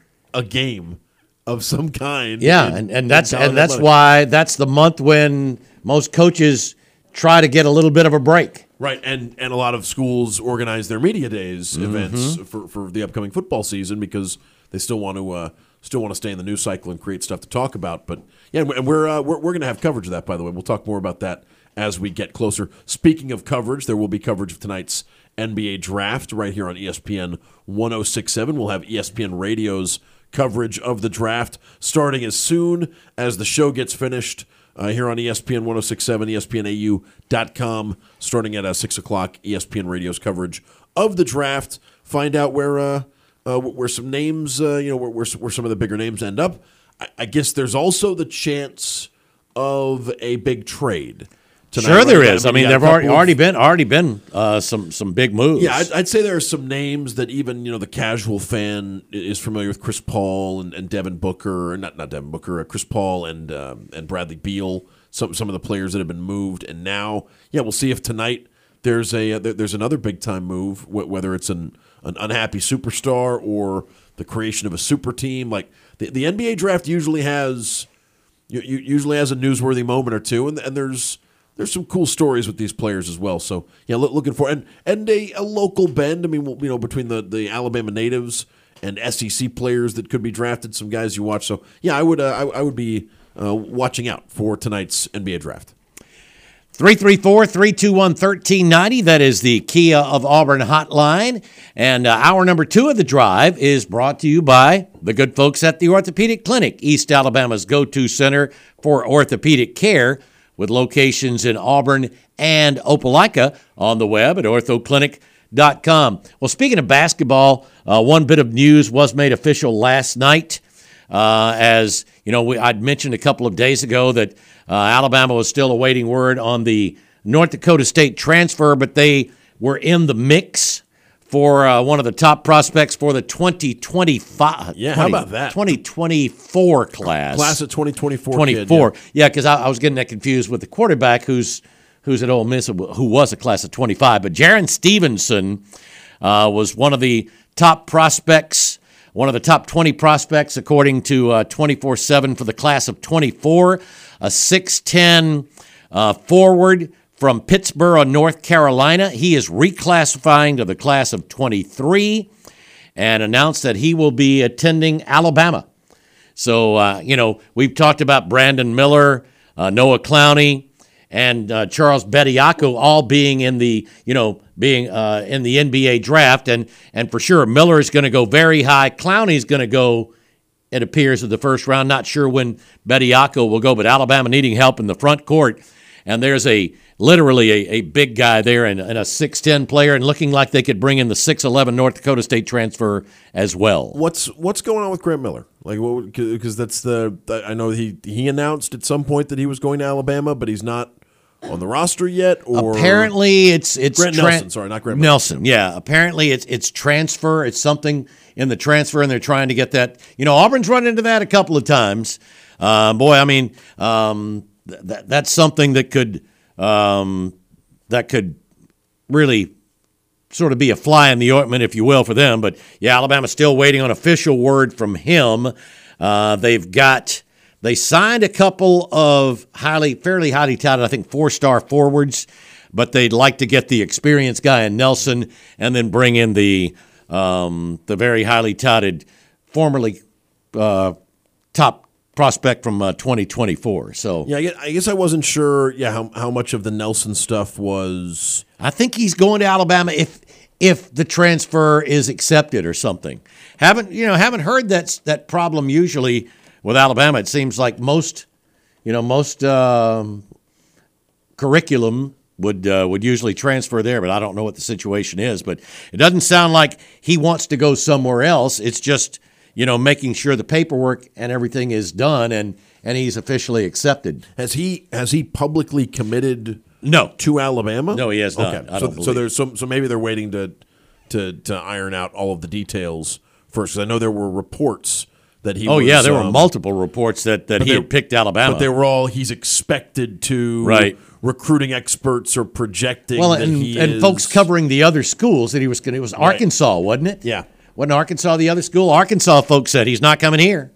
a game of some kind. Yeah, in- and, in and that's college and that's athletics. why that's the month when most coaches try to get a little bit of a break. Right, and, and a lot of schools organize their media days Mm-hmm. events for, for the upcoming football season because they still want to uh, still want to stay in the news cycle and create stuff to talk about. But yeah, and we're uh, we're, we're going to have coverage of that. By the way, we'll talk more about that as we get closer. Speaking of coverage, there will be coverage of tonight's N B A draft right here on E S P N ten sixty-seven. We'll have E S P N Radio's coverage of the draft starting as soon as the show gets finished. Uh, here on E S P N ten sixty-seven, E S P N A U dot com, starting at uh, six o'clock, E S P N Radio's coverage of the draft. Find out where uh, uh, where some names, uh, you know, where, where where some of the bigger names end up. I, I guess there's also the chance of a big trade tonight. Sure, there right? is. I mean, you got there've a already, couple of- already been already been uh, some some big moves. Yeah, I'd, I'd say there are some names that even you know the casual fan is familiar with. Chris Paul and, and Devin Booker, or not not Devin Booker, uh, Chris Paul and um, and Bradley Beal. Some some of the players that have been moved, and now yeah, we'll see if tonight there's a uh, there, there's another big time move, wh- whether it's an an unhappy superstar or the creation of a super team. Like the, the N B A draft usually has you, you usually has a newsworthy moment or two, and and there's. There's some cool stories with these players as well. So yeah, look, looking for and and a, a local bend. I mean, you know, between the, the Alabama natives and S E C players that could be drafted, some guys you watch. So yeah, I would uh, I, I would be uh, watching out for tonight's N B A draft. three three four, three two one, one three nine zero. That is the Kia of Auburn hotline. And uh, hour number two of the drive is brought to you by the good folks at the Orthopedic Clinic, East Alabama's go-to center for orthopedic care, with locations in Auburn and Opelika, on the web at ortho clinic dot com. Well, speaking of basketball, uh, one bit of news was made official last night. Uh, as you know, we, I'd mentioned a couple of days ago that uh, Alabama was still awaiting word on the North Dakota State transfer, but they were in the mix for uh, one of the top prospects for the twenty twenty-five. Yeah, how about that? twenty twenty-four class. Class of twenty twenty-four. twenty-four. Kid, Yeah, because I, I was getting that confused with the quarterback who's who's at Ole Miss, who was a class of twenty-five. But Jaron Stevenson uh, was one of the top prospects, one of the top twenty prospects, according to uh, twenty-four seven for the class of twenty-four. A six ten uh, forward from Pittsburgh, North Carolina. He is reclassifying to the class of twenty-three and announced that he will be attending Alabama. So, uh, you know, we've talked about Brandon Miller, uh, Noah Clowney, and uh, Charles Bediako all being in the, you know, being uh, in the N B A draft. And, and for sure, Miller is going to go very high. Clowney's going to go, it appears, in the first round. Not sure when Bediako will go, but Alabama needing help in the front court. And there's a literally a, a big guy there and, and a six ten player, and looking like they could bring in the six eleven North Dakota State transfer as well. What's what's going on with Grant Miller? Like, because that's the I know he he announced at some point that he was going to Alabama, but he's not on the roster yet. Or apparently, it's it's Grant tran- Nelson. Sorry, not Grant Miller. Nelson. Yeah, apparently it's it's transfer. It's something in the transfer, and they're trying to get that. You know, Auburn's run into that a couple of times. Uh, boy, I mean, um, th- that that's something that could um, that could really sort of be a fly in the ointment, if you will, for them. But yeah, Alabama's still waiting on official word from him. Uh, they've got they signed a couple of highly, fairly highly touted, I think, four-star forwards, but they'd like to get the experienced guy in Nelson and then bring in the um, the very highly touted, formerly uh, top prospect from uh, twenty twenty-four. So Yeah, I guess, I guess I wasn't sure. Yeah, how how much of the Nelson stuff was. I think he's going to Alabama if if the transfer is accepted or something. Haven't you know? Haven't heard that that problem usually with Alabama. It seems like most you know most um, curriculum would uh, would usually transfer there, but I don't know what the situation is. But it doesn't sound like he wants to go somewhere else. It's just, you know, making sure the paperwork and everything is done and, and he's officially accepted. Has he has he publicly committed No. to Alabama? No, he has not. Okay. I so, don't so believe. there's some so maybe they're waiting to to to iron out all of the details first. 'Cause I know there were reports that he Oh, was, yeah, there were um, multiple reports that, that he they- had picked Alabama. But they were all he's expected to. Right. Recruiting experts are projecting well, that and, he and is, folks covering the other schools that he was going to – it was Arkansas, wasn't it? Yeah. Wasn't Arkansas the other school? Arkansas folks said he's not coming here.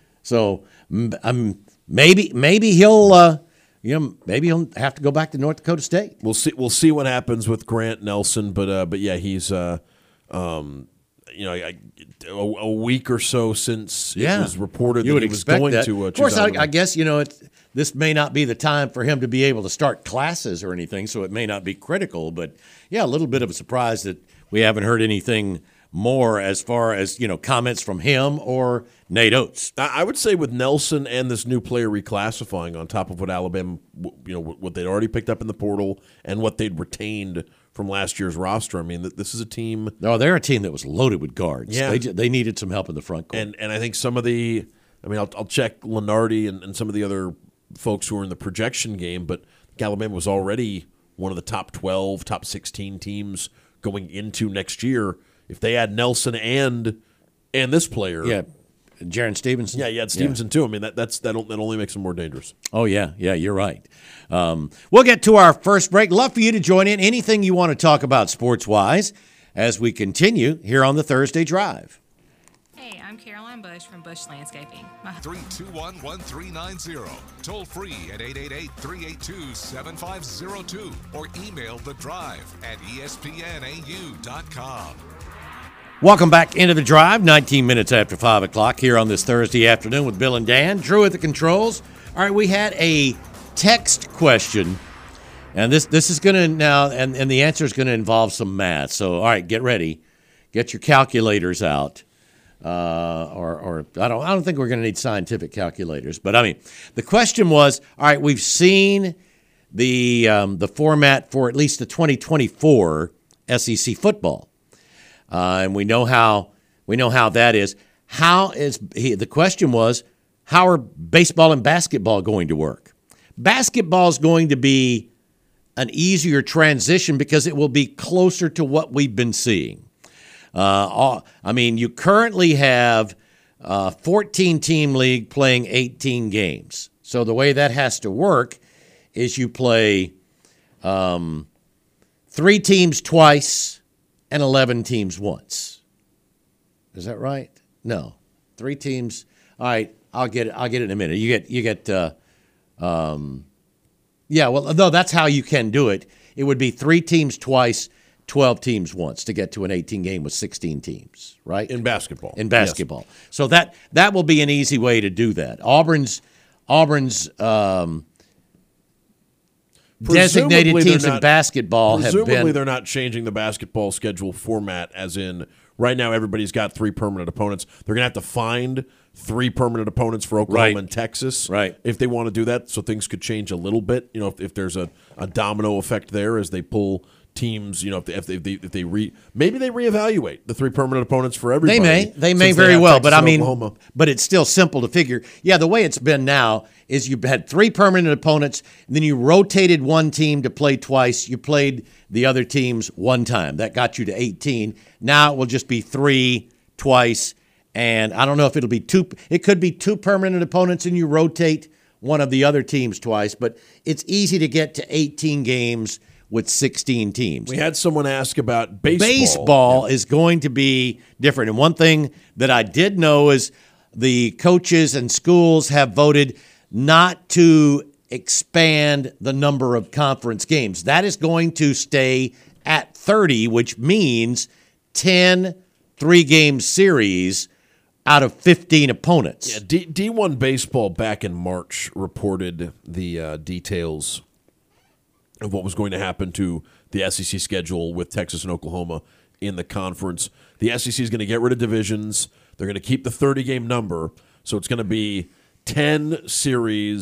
So um, maybe maybe he'll uh, you know maybe he'll have to go back to North Dakota State. We'll see. We'll see what happens with Grant Nelson, but uh, but yeah, he's uh, um, you know I, a, a week or so since Yeah, it was reported you that would he was expect going that. to. Uh, of course, choose I, Alabama. I guess you know it's, this may not be the time for him to be able to start classes or anything, so it may not be critical. But yeah, a little bit of a surprise that we haven't heard anything more as far as you know comments from him or Nate Oates. I I would say with Nelson and this new player reclassifying on top of what Alabama, you know, what they'd already picked up in the portal and what they'd retained from last year's roster. I mean, this is a team. No, they're a team that was loaded with guards. Yeah. They, ju- they needed some help in the front court. And and I think some of the, I mean, I'll, I'll check Lenardi and, and some of the other folks who were in the projection game, but Alabama was already one of the top twelve, top sixteen teams going into next year. If they add Nelson and and this player, yeah, Jaron Stevenson. yeah, you had Stevenson too. I mean, that that's that that only makes them more dangerous. Oh, yeah. Yeah, you're right. Um, we'll get to our first break. Love for you to join in. Anything you want to talk about sports-wise as we continue here on the Thursday Drive. Hey, I'm Caroline Bush from Bush Landscaping. My three two one, one three nine zero. Toll free at eight eight eight, three eight two, seven five zero two or email the drive at E S P N A U dot com. Welcome back into the drive, nineteen minutes after five o'clock here on this Thursday afternoon with Bill and Dan. Drew at the controls. All right, we had a text question, and this this is going to now, and, and the answer is going to involve some math. So, all right, get ready. Get your calculators out. Uh, or, or I don't, I don't think we're going to need scientific calculators, but I mean, the question was, all right, we've seen the um, the format for at least the twenty twenty-four S E C football, uh, and we know how we know how that is. How is he, the question was, how are baseball and basketball going to work? Basketball is going to be an easier transition because it will be closer to what we've been seeing. Uh, I mean, you currently have a fourteen-team league playing eighteen games. So the way that has to work is you play um, three teams twice and eleven teams once. Is that right? No, three teams. All right, I'll get it. I'll get it in a minute. You get you get. Uh, um, yeah, well, no, that's how you can do it. It would be three teams twice. twelve teams once to get to an eighteen game with sixteen teams, right? In basketball. In basketball. Yes. So that that will be an easy way to do that. Auburn's Auburn's um, designated teams not, in basketball have been. Presumably they're not changing the basketball schedule format, as in right now everybody's got three permanent opponents. They're going to have to find three permanent opponents for Oklahoma right. and Texas right. if they want to do that, so things could change a little bit. You know, if, if there's a, a domino effect there as they pull teams, you know, if they if they, if they, if they re maybe they reevaluate the three permanent opponents for everybody. They may, they may very they well, Texas but I mean, Oklahoma. but it's still simple to figure. Yeah, the way it's been now is you had three permanent opponents, and then you rotated one team to play twice. You played the other teams one time. That got you to eighteen. Now it will just be three twice, and I don't know if it'll be two. It could be two permanent opponents, and you rotate one of the other teams twice. But it's easy to get to eighteen games with sixteen teams. We had someone ask about baseball. Baseball yeah. is going to be different. And one thing that I did know is the coaches and schools have voted not to expand the number of conference games. That is going to stay at thirty, which means ten three-game series out of fifteen opponents. Yeah, D- D1 Baseball back in March reported the uh, details of what was going to happen to the S E C schedule with Texas and Oklahoma in the conference. The S E C is going to get rid of divisions. They're going to keep the thirty-game number, so it's going to be ten series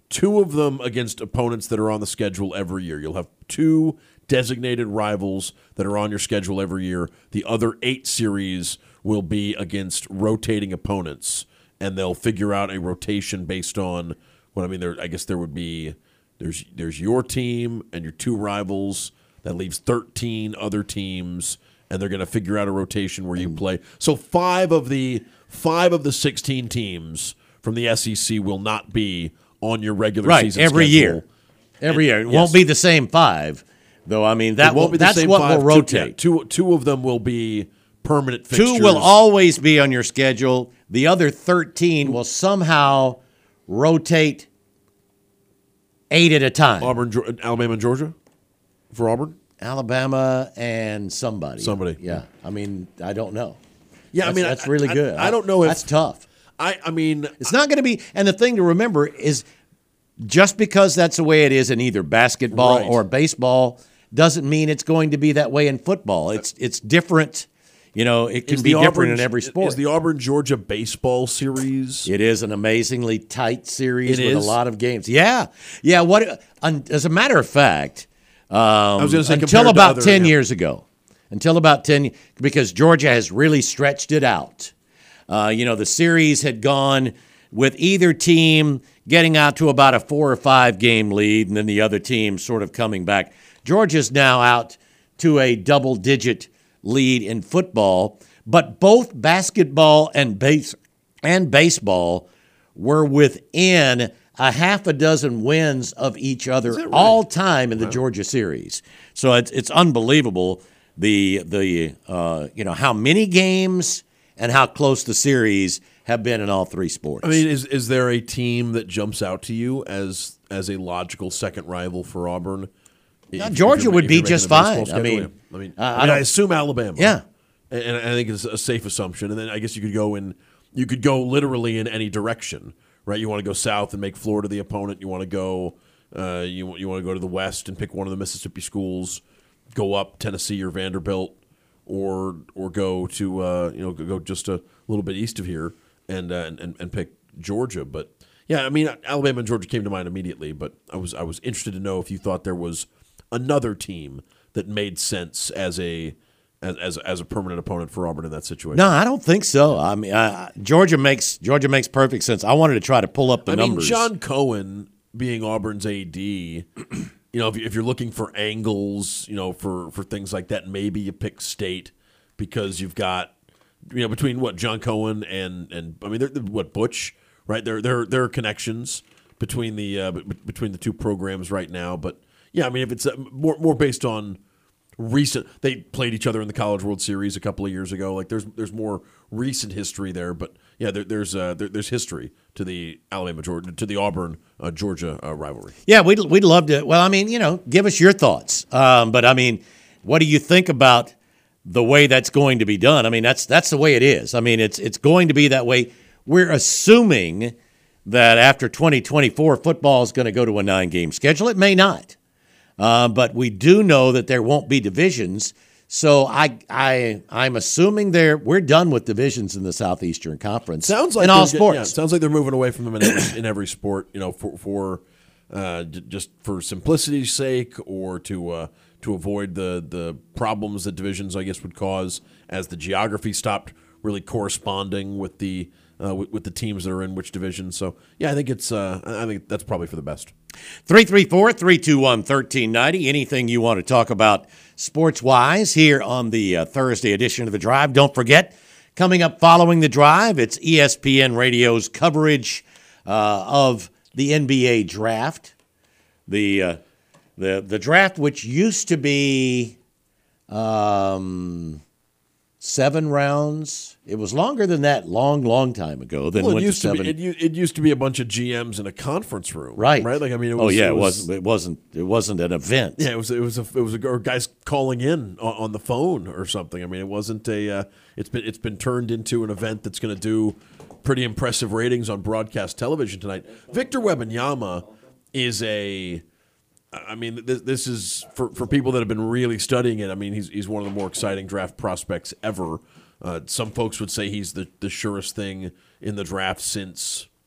two of them against opponents that are on the schedule every year. You'll have two designated rivals that are on your schedule every year. The other eight series will be against rotating opponents, and they'll figure out a rotation based on what I mean. There, I guess there would be there's there's your team and your two rivals. That leaves thirteen other teams, and they're going to figure out a rotation where you play. So five of the five of the sixteen teams from the S E C will not be on your regular right, season every schedule. year. Every year. It yes. won't be the same five, though. I mean, that It won't will, be the that's same what five. will rotate. Two, yeah, two, two of them will be permanent fixtures. Two will always be on your schedule. The other thirteen will somehow rotate eight at a time. Auburn, Alabama, and Georgia for Auburn. Alabama and somebody. Somebody. Yeah. I mean, I don't know. Yeah, That's, I mean, that's I, really I, good. I, I don't know if that's tough. I, I mean, It's not going to be, and the thing to remember is just because that's the way it is in either basketball Right. or baseball doesn't mean it's going to be that way in football. It's it's different. You know, it can is be the different Auburn, in every sport. Is the Auburn Georgia baseball series? It is an amazingly tight series It with is? a lot of games. Yeah, yeah. What? As a matter of fact, um, I was going to say until compared to about other- ten yeah. years ago, until about ten, because Georgia has really stretched it out. Uh, you know, the series had gone with either team getting out to about a four or five game lead, and then the other team sort of coming back. Georgia's now out to a double digit lead in football, but both basketball and base and baseball were within a half a dozen wins of each other right? all time in the Georgia series. So it's it's unbelievable the the uh, you know how many games and how close the series have been in all three sports. I mean, is is there a team that jumps out to you as as a logical second rival for Auburn? Now, If- if Georgia you're- would if be you're making just a baseball fine. I schedule, mean, yeah. I mean, uh, I I, mean, I don't- assume Alabama. Yeah. and, and I think it's a safe assumption. And then I guess you could go in, you could go literally in any direction, right? You want to go south and make Florida the opponent. You want to go, uh, you you want to go to the west and pick one of the Mississippi schools. Go up Tennessee or Vanderbilt, or or go to uh, you know go just a little bit east of here and uh, and and pick Georgia. But yeah, I mean Alabama and Georgia came to mind immediately. But I was I was interested to know if you thought there was another team that made sense as a as as, as a permanent opponent for Auburn in that situation. No, I don't think so. I mean, uh, Georgia makes Georgia makes perfect sense. I wanted to try to pull up the I numbers. mean, John Cohen being Auburn's A D, you know, if, you- if you're looking for angles, you know, for, for things like that, maybe you pick State because you've got, you know, between what John Cohen and and I mean, they're, they're, what Butch, right? There there there are connections between the uh, b- between the two programs right now, but yeah, I mean, if it's uh, more more based on recent, they played each other in the College World Series a couple of years ago. Like there's there's more recent history there, but yeah, there, there's uh, there, there's history to the Alabama Georgia to the Auburn uh, Georgia uh, rivalry. Yeah, we'd we'd love to. Well, I mean, you know, give us your thoughts. Um, but I mean, what do you think about the way that's going to be done? I mean, that's that's the way it is. I mean, it's it's going to be that way. We're assuming that after twenty twenty-four, football is going to go to a nine-game schedule. It may not, uh, but we do know that there won't be divisions. So I I I'm assuming there we're done with divisions in the Southeastern Conference. Sounds like in all they're- sports. Yeah, it sounds like they're moving away from them in every, in every sport. You know, for for uh, j- just for simplicity's sake, or to uh, to avoid the the problems that divisions, I guess, would cause as the geography stopped really corresponding with the uh, with, with the teams that are in which division. So yeah, I think it's uh, I think that's probably for the best. three three four, three two one, one three nine zero. Anything you want to talk about sports-wise here on the uh, Thursday edition of The Drive. Don't forget, coming up following The Drive, it's E S P N Radio's coverage uh, of the N B A draft. The, uh, the, the draft, which used to be um, seven rounds. It was longer than that long, long time ago. Then Well, it went used to to, seven. be it, u- it used to be a bunch of G Ms in a conference room, Right. Right. Like I mean, it was, oh yeah, it it, was, wasn't. It wasn't. It wasn't an event. Yeah, it was. It was a. It was a or guys calling in on, on the phone or something. I mean, it wasn't a. Uh, it's been. It's been turned into an event that's going to do pretty impressive ratings on broadcast television tonight. Victor Wembanyama is a. I mean, this, this is for, for people that have been really studying it. I mean, he's he's one of the more exciting draft prospects ever. Uh, some folks would say he's the, the surest thing in the draft since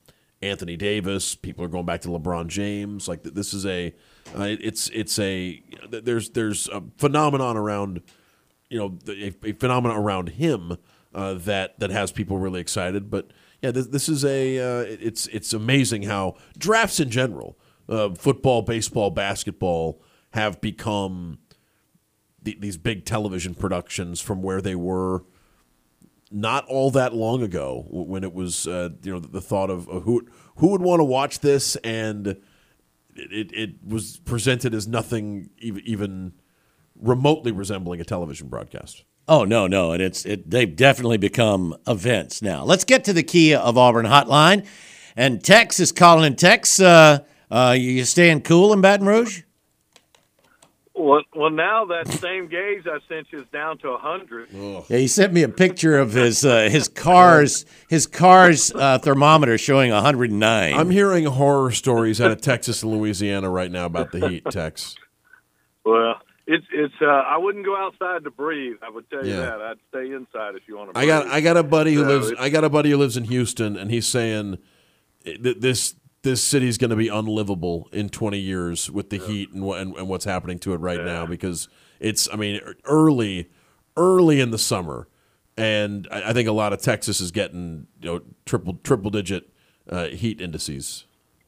Anthony Davis. People are going back to LeBron James. Like this is a, uh, it's it's a there's there's a phenomenon around, you know, a, a phenomenon around him uh, that that has people really excited. But yeah, this, this is a uh, it's it's amazing how drafts in general, uh, football, baseball, basketball, have become the, these big television productions from where they were not all that long ago, when it was uh, you know the thought of uh, who who would want to watch this, and it, it, it was presented as nothing even, even remotely resembling a television broadcast. Oh no, no, and it's it. They've definitely become events now. Let's get to the Kia of Auburn hotline, and Tex is calling in. Tex, uh, uh, you staying cool in Baton Rouge? Well, well, now that same gauge I sent you is down to a hundred. Yeah, he sent me a picture of his uh, his car's his car's uh, thermometer showing one hundred nine. I'm hearing horror stories out of Texas and Louisiana right now about the heat, Tex. Well, it's it's. Uh, I wouldn't go outside to breathe. I would tell you Yeah. that. I'd stay inside if you want to. I got I got a buddy who So lives it's- I got a buddy who lives in Houston, and he's saying that this this city's going to be unlivable in twenty years with the heat and, what, and and what's happening to it right Yeah. now, because it's I mean early early in the summer, and I, I think a lot of Texas is getting you know triple triple digit uh, heat indices.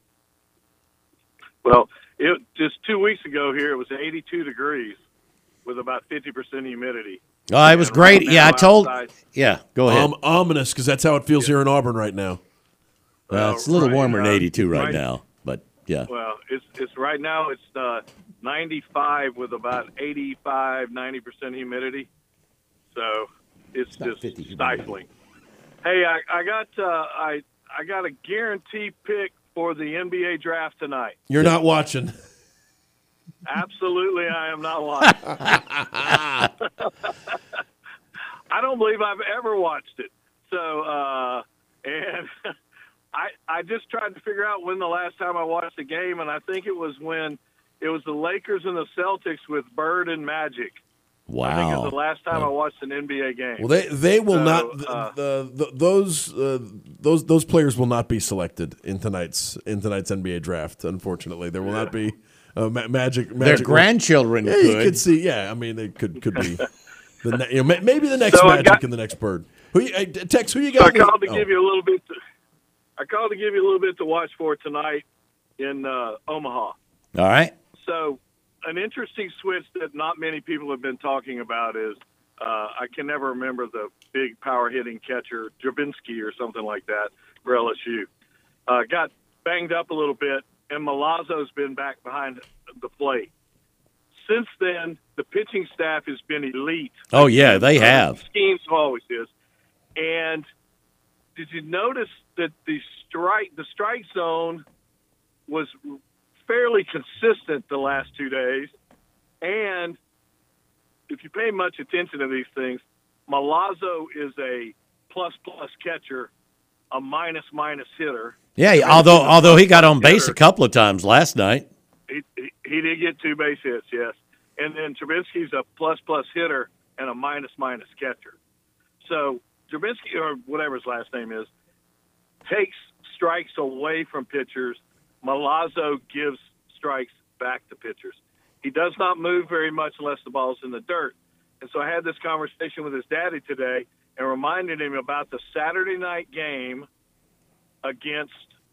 Well, it just two weeks ago here it was eighty-two degrees with about fifty percent humidity. Oh, it was And great. right Yeah, I now told. outside- Yeah, go ahead. Um, ominous, because that's how it feels here in Auburn right now. Well, it's a little right, warmer than uh, eighty-two right, right- now, but yeah. Well, it's it's right now it's uh, ninety-five with about eighty-five, ninety percent humidity. So it's not just fifty humidity. stifling. Hey, I, I got uh, I I got a guarantee pick for the N B A draft tonight. You're not watching. Absolutely, I am not watching. I don't believe I've ever watched it. So, uh, and I I just tried to figure out when the last time I watched a game, and I think it was when it was the Lakers and the Celtics with Bird and Magic. I think it Wow. was the last time I watched an N B A game. Well, they they will So, not. The, uh, the, the, those uh, those those players will not be selected in tonight's in tonight's N B A draft. Unfortunately, there will not be uh, ma- magic. Their magic grandchildren Yeah, could. you could see. Yeah, I mean, they could could be. The ne- you know, ma- maybe the next So I Magic got- and the next Bird. Who you, hey, Tex? Who you So I got? called to Oh. give you a little bit. To, I called to give you a little bit to watch for tonight in uh, Omaha. All right. So, an interesting switch that not many people have been talking about is uh, I can never remember the big power hitting catcher, Drabinsky or something like that, for L S U. Uh, got banged up a little bit, and Malazzo's been back behind the plate. Since then, the pitching staff has been elite. Oh yeah, they have. Schemes always is. And did you notice that the strike the strike zone was fairly consistent the last two days? And if you pay much attention to these things, Malazzo is a plus plus catcher, a minus minus hitter. Yeah, although although he got on base a couple of times last night. He, he, he did get two base hits, yes. And then Trubinsky's a plus plus hitter and a minus minus catcher. So Trubinsky, or whatever his last name is, takes strikes away from pitchers. Malazzo gives strikes back to pitchers. He does not move very much unless the ball's in the dirt. And so I had this conversation with his daddy today and reminded him about the Saturday night game against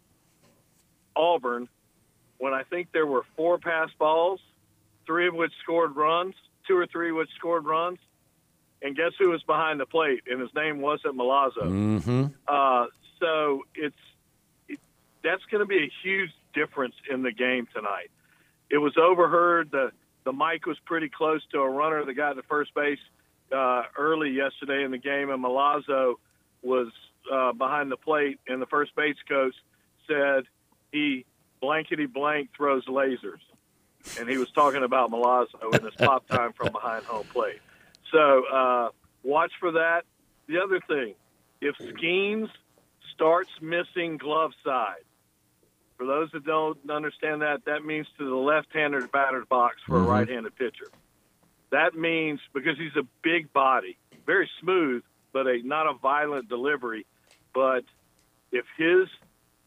Auburn, when I think there were four pass balls, three of which scored runs, two or three which scored runs. And guess who was behind the plate? And his name wasn't Malazzo. Mm-hmm. Uh, so it's it, that's going to be a huge difference in the game tonight. It was overheard. The, the mic was pretty close to a runner that got to first base uh, early yesterday in the game, and Malazzo was uh, behind the plate, and the first base coach said he blankety blank throws lasers. And he was talking about Malazzo in his pop time from behind home plate. So uh, watch for that. The other thing, if Skeens starts missing glove side, for those that don't understand that, that means to the left-handed batter's box for Mm-hmm. a right-handed pitcher. That means, because he's a big body, very smooth, but a not a violent delivery. But if his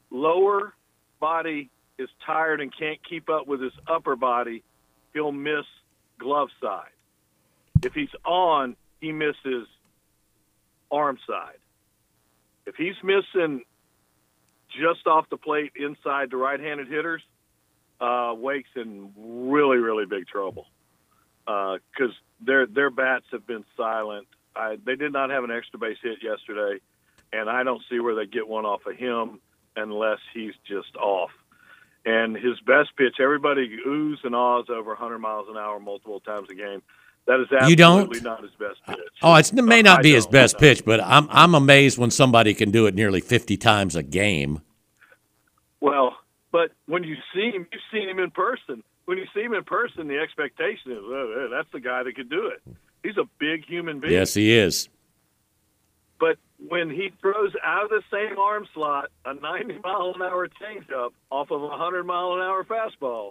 lower body is tired and can't keep up with his upper body, he'll miss glove side. If he's on, he misses arm side. If he's missing just off the plate inside the right-handed hitters, uh, Wake's in really, really big trouble because uh, their their bats have been silent. I, they did not have an extra base hit yesterday, and I don't see where they get one off of him unless he's just off. And his best pitch, everybody oohs and ahs over one hundred miles an hour multiple times a game. That is absolutely you don't? not his best pitch. Oh, it's, it may not uh, be his best no. pitch, but I'm I'm amazed when somebody can do it nearly fifty times a game. Well, but when you see him, you've seen him in person. When you see him in person, the expectation is, oh, that's the guy that could do it. He's a big human being. Yes, he is. But when he throws out of the same arm slot a ninety mile an hour changeup off of a one hundred mile an hour fastball,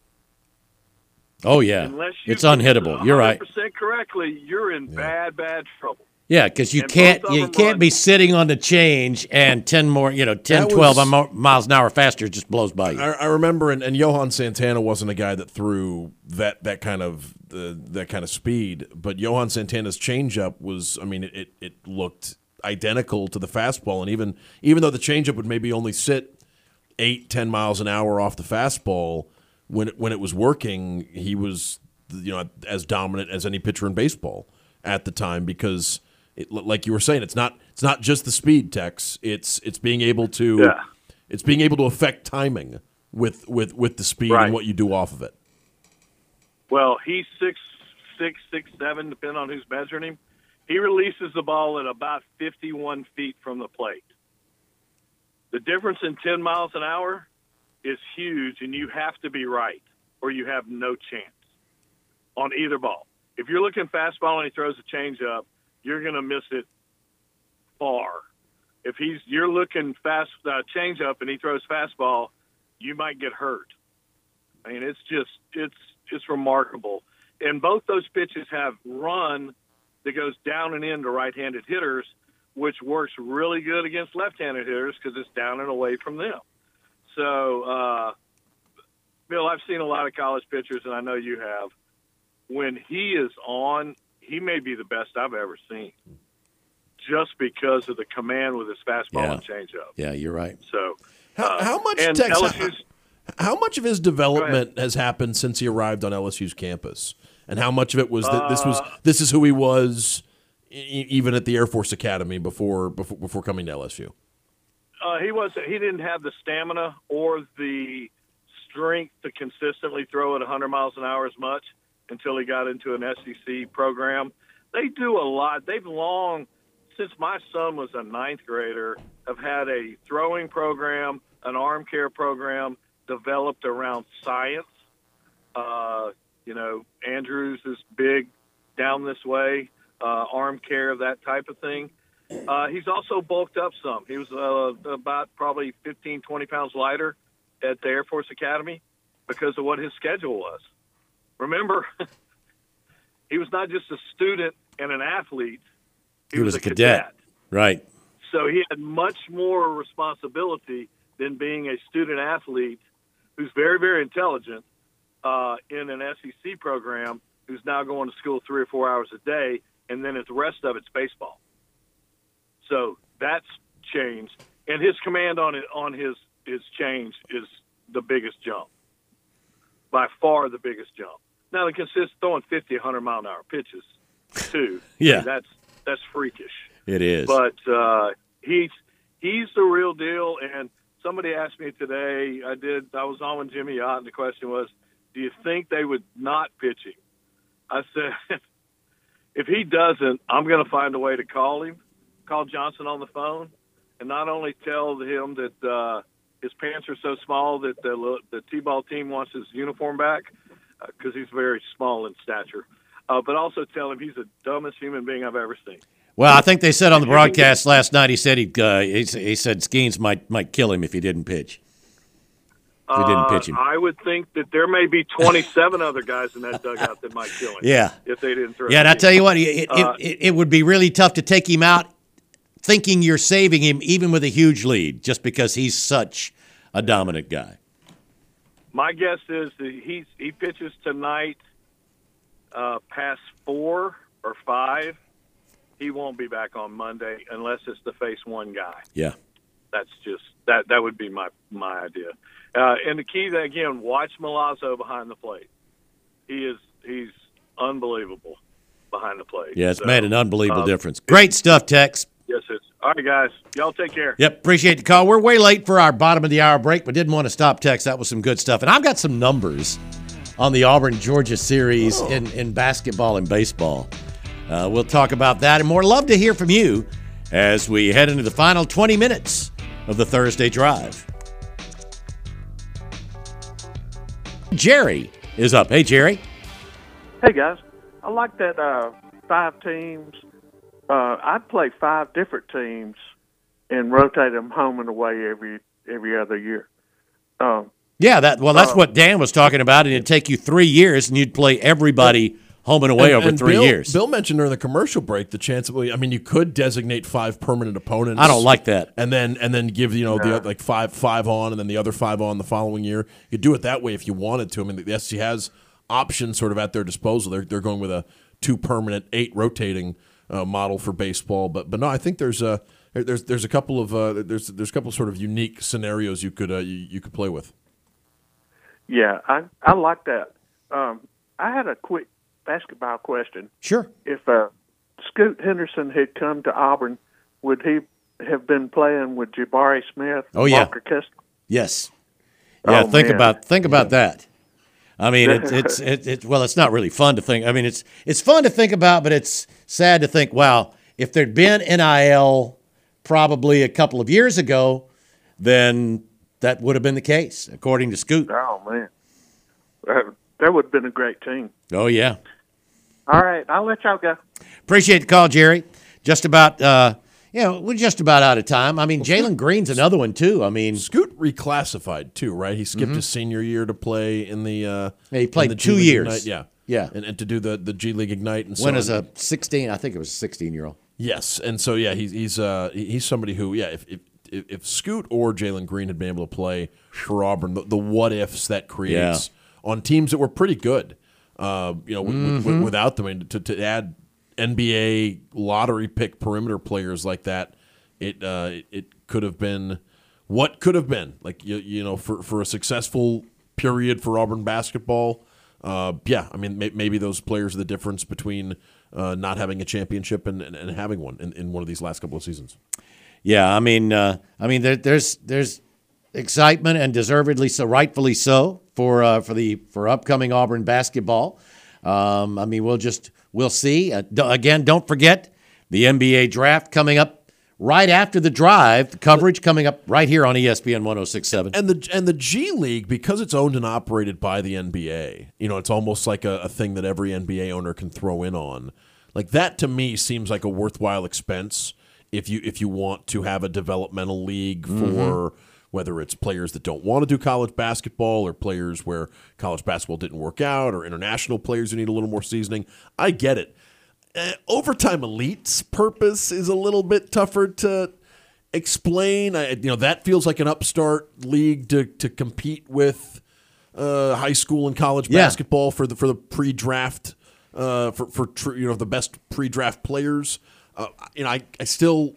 oh yeah, unless you it's unhittable. You're right. one hundred percent correctly, you're in yeah. bad, bad trouble. Yeah, because you and can't you can't run. be sitting on the change and ten more, you know, ten, That twelve was, miles an hour faster just blows by you. I, I remember, and, and Johan Santana wasn't a guy that threw that that kind of uh, that kind of speed, but Johan Santana's changeup was, I mean, it it looked identical to the fastball, and even even though the changeup would maybe only sit eight, ten miles an hour off the fastball, when it, when it was working, he was, you know, as dominant as any pitcher in baseball at the time because. It, like you were saying, it's not it's not just the speed, Tex. It's it's being able to yeah. it's being able to affect timing with with, with the speed right. and what you do off of it. Well, he's six six six seven, depending on who's measuring him. He releases the ball at about fifty-one feet from the plate. The difference in ten miles an hour is huge, and you have to be right, or you have no chance on either ball. If you're looking fastball and he throws a changeup, you're going to miss it far. If he's you're looking fast uh, change up and he throws fastball, you might get hurt. I mean, it's just it's it's remarkable. And both those pitches have run that goes down and in to right-handed hitters, which works really good against left-handed hitters because it's down and away from them. So, uh, Bill, I've seen a lot of college pitchers, and I know you have. When he is on, he may be the best I've ever seen just because of the command with his fastball yeah. and changeup. Yeah, you're right. So, how, uh, how much and Tex, L S U's, how, how much of his development has happened since he arrived on L S U's campus, and how much of it was that this was uh, this is who he was e- even at the Air Force Academy before before, before coming to L S U? Uh, he was he didn't have the stamina or the strength to consistently throw at one hundred miles an hour as much until he got into an S E C program. They do a lot. They've long, since my son was a ninth grader, have had a throwing program, an arm care program developed around science. Uh, you know, Andrews is big down this way, uh, arm care, that type of thing. Uh, he's also bulked up some. He was uh, about probably fifteen, twenty pounds lighter at the Air Force Academy because of what his schedule was. Remember, he was not just a student and an athlete. He, he was, was a cadet. cadet. Right. So he had much more responsibility than being a student athlete who's very, very intelligent uh, in an S E C program who's now going to school three or four hours a day, and then the rest of it's baseball. So that's changed. And his command on it, on his, his change is the biggest jump. By far the biggest jump. Now, it consists of throwing fifty, one hundred mile an hour pitches, too. yeah. I mean, that's that's freakish. It is. But uh, he's he's the real deal. And somebody asked me today, I did. I was on with Jimmy Ott, and the question was, do you think they would not pitch him? I said, if he doesn't, I'm going to find a way to call him, call Johnson on the phone, and not only tell him that uh, his pants are so small that the, the T-ball team wants his uniform back because uh, he's very small in stature, uh, but also tell him he's the dumbest human being I've ever seen. Well, I think they said on the broadcast last night, he said he uh, he, he said Skeens might might kill him if he didn't pitch. If he didn't pitch him. Uh, I would think that there may be twenty-seven other guys in that dugout that might kill him. Yeah. If they didn't throw Yeah, and I tell you what, it, uh, it, it, it would be really tough to take him out thinking you're saving him even with a huge lead just because he's such a dominant guy? My guess is that he's, he pitches tonight uh, past four or five. He won't be back on Monday unless it's to face one guy. Yeah. That's just that. That would be my my idea. Uh, and the key, that again, watch Milazzo behind the plate. He is he's unbelievable behind the plate. Yeah, it's so, made an unbelievable uh, difference. Great stuff, Tex. Yes, it's all right, guys. Y'all take care. Yep, appreciate the call. We're way late for our bottom of the hour break, but didn't want to stop Tex. That was some good stuff. And I've got some numbers on the Auburn-Georgia series oh. in, in basketball and baseball. Uh, we'll talk about that and more. Love to hear from you as we head into the final twenty minutes of the Thursday Drive. Jerry is up. Hey, Jerry. Hey, guys. I like that uh, five teams. Uh, I'd play five different teams and rotate them home and away every every other year. Um, yeah, that well, that's uh, what Dan was talking about, and it'd take you three years, and you'd play everybody home and away and, over and three Bill, years. Bill mentioned during the commercial break the chance of, I mean, you could designate five permanent opponents. I don't like that. And then and then give, you know, Yeah. the like five five on and then the other five on the following year. You could do it that way if you wanted to. I mean, the S E C has options sort of at their disposal. They're they're going with a two permanent, eight rotating uh, model for baseball. But but no, I think there's a there's there's a couple of uh, there's there's a couple of sort of unique scenarios you could uh, you, you could play with. yeah, I I like that. Um, I had a quick basketball question. Sure. If uh, Scoot Henderson had come to Auburn, would he have been playing with Jabari Smith? Oh, yeah. Walker Kessler? Yes. Yeah, Oh, think man. about think about that. I mean, it's it's it's it, well, it's not really fun to think. I mean, it's it's fun to think about, but it's sad to think. Wow, if there'd been N I L probably a couple of years ago, then that would have been the case, according to Scoot. Oh, man. Uh, that would have been a great team. Oh yeah. All right, I'll let y'all go. Appreciate the call, Jerry. Just about, uh, you know, we're just about out of time. I mean, Jalen Green's another one too. I mean, Scoot reclassified too, right? He skipped his senior year to play in the. Uh, Yeah, he played in the two G League years. Ignite. Yeah, Yeah. and, and to do the, the G League Ignite and so when on. as a sixteen, I think it was a sixteen-year-old. Yes, and so yeah, he's he's uh, he's somebody who yeah, if if, if Scoot or Jalen Green had been able to play for Auburn, the, the what ifs that creates on teams that were pretty good, uh, you know, w- Mm-hmm. w- without them, and to to add N B A lottery pick perimeter players like that, it uh, it, it could have been what could have been like you you know for for a successful period for Auburn basketball. Uh, yeah, I mean, may, maybe those players are the difference between uh, not having a championship and, and, and having one in, in one of these last couple of seasons. Yeah, I mean, uh, I mean, there, there's there's excitement and deservedly so, rightfully so, for uh, for the for upcoming Auburn basketball. Um, I mean, we'll just we'll see. Uh, d- again, don't forget the N B A draft coming up right after the drive. The coverage coming up right here on E S P N one oh six point seven. And the and the G League, because it's owned and operated by the N B A, you know, it's almost like a, a thing that every N B A owner can throw in on. Like that to me seems like a worthwhile expense if you if you want to have a developmental league for mm-hmm. whether it's players that don't want to do college basketball or players where college basketball didn't work out or international players who need a little more seasoning. I get it. Uh, Overtime Elite's purpose is a little bit tougher to explain. I, you know, that feels like an upstart league to to compete with uh, high school and college Yeah. basketball for the for the pre-draft uh, for for tr- you know the best pre-draft players. Uh, you know, I I still.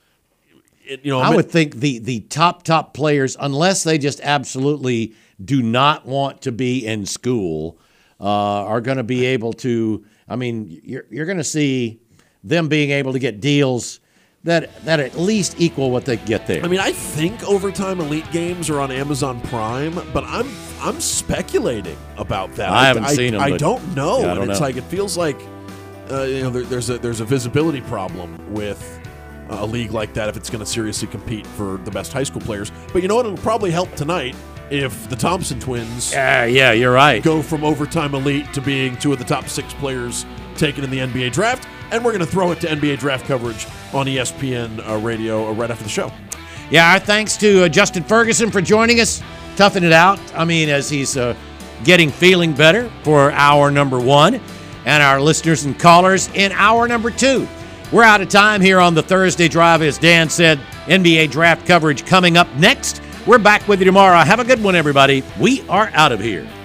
It, you know, I I'm- would think the the top top players, unless they just absolutely do not want to be in school, uh, are going to be able to. I mean, you're you're going to see them being able to get deals that that at least equal what they get there. I mean, I think Overtime Elite games are on Amazon Prime, but I'm I'm speculating about that. I haven't seen 'em, I but- don't know, Yeah, I and don't it's know. like it feels like uh, you know there, there's a there's a visibility problem with a league like that if it's going to seriously compete for the best high school players. But you know what? It'll probably help tonight if the Thompson twins Yeah, yeah, you're right. go from Overtime Elite to being two of the top six players taken in the N B A draft. And we're going to throw it to N B A draft coverage on E S P N uh, radio uh, right after the show. Yeah, our thanks to uh, Justin Ferguson for joining us, toughing it out. I mean, as he's uh, getting feeling better for hour number one, and our listeners and callers in hour number two. We're out of time here on the Thursday Drive. As Dan said, N B A draft coverage coming up next. We're back with you tomorrow. Have a good one, everybody. We are out of here.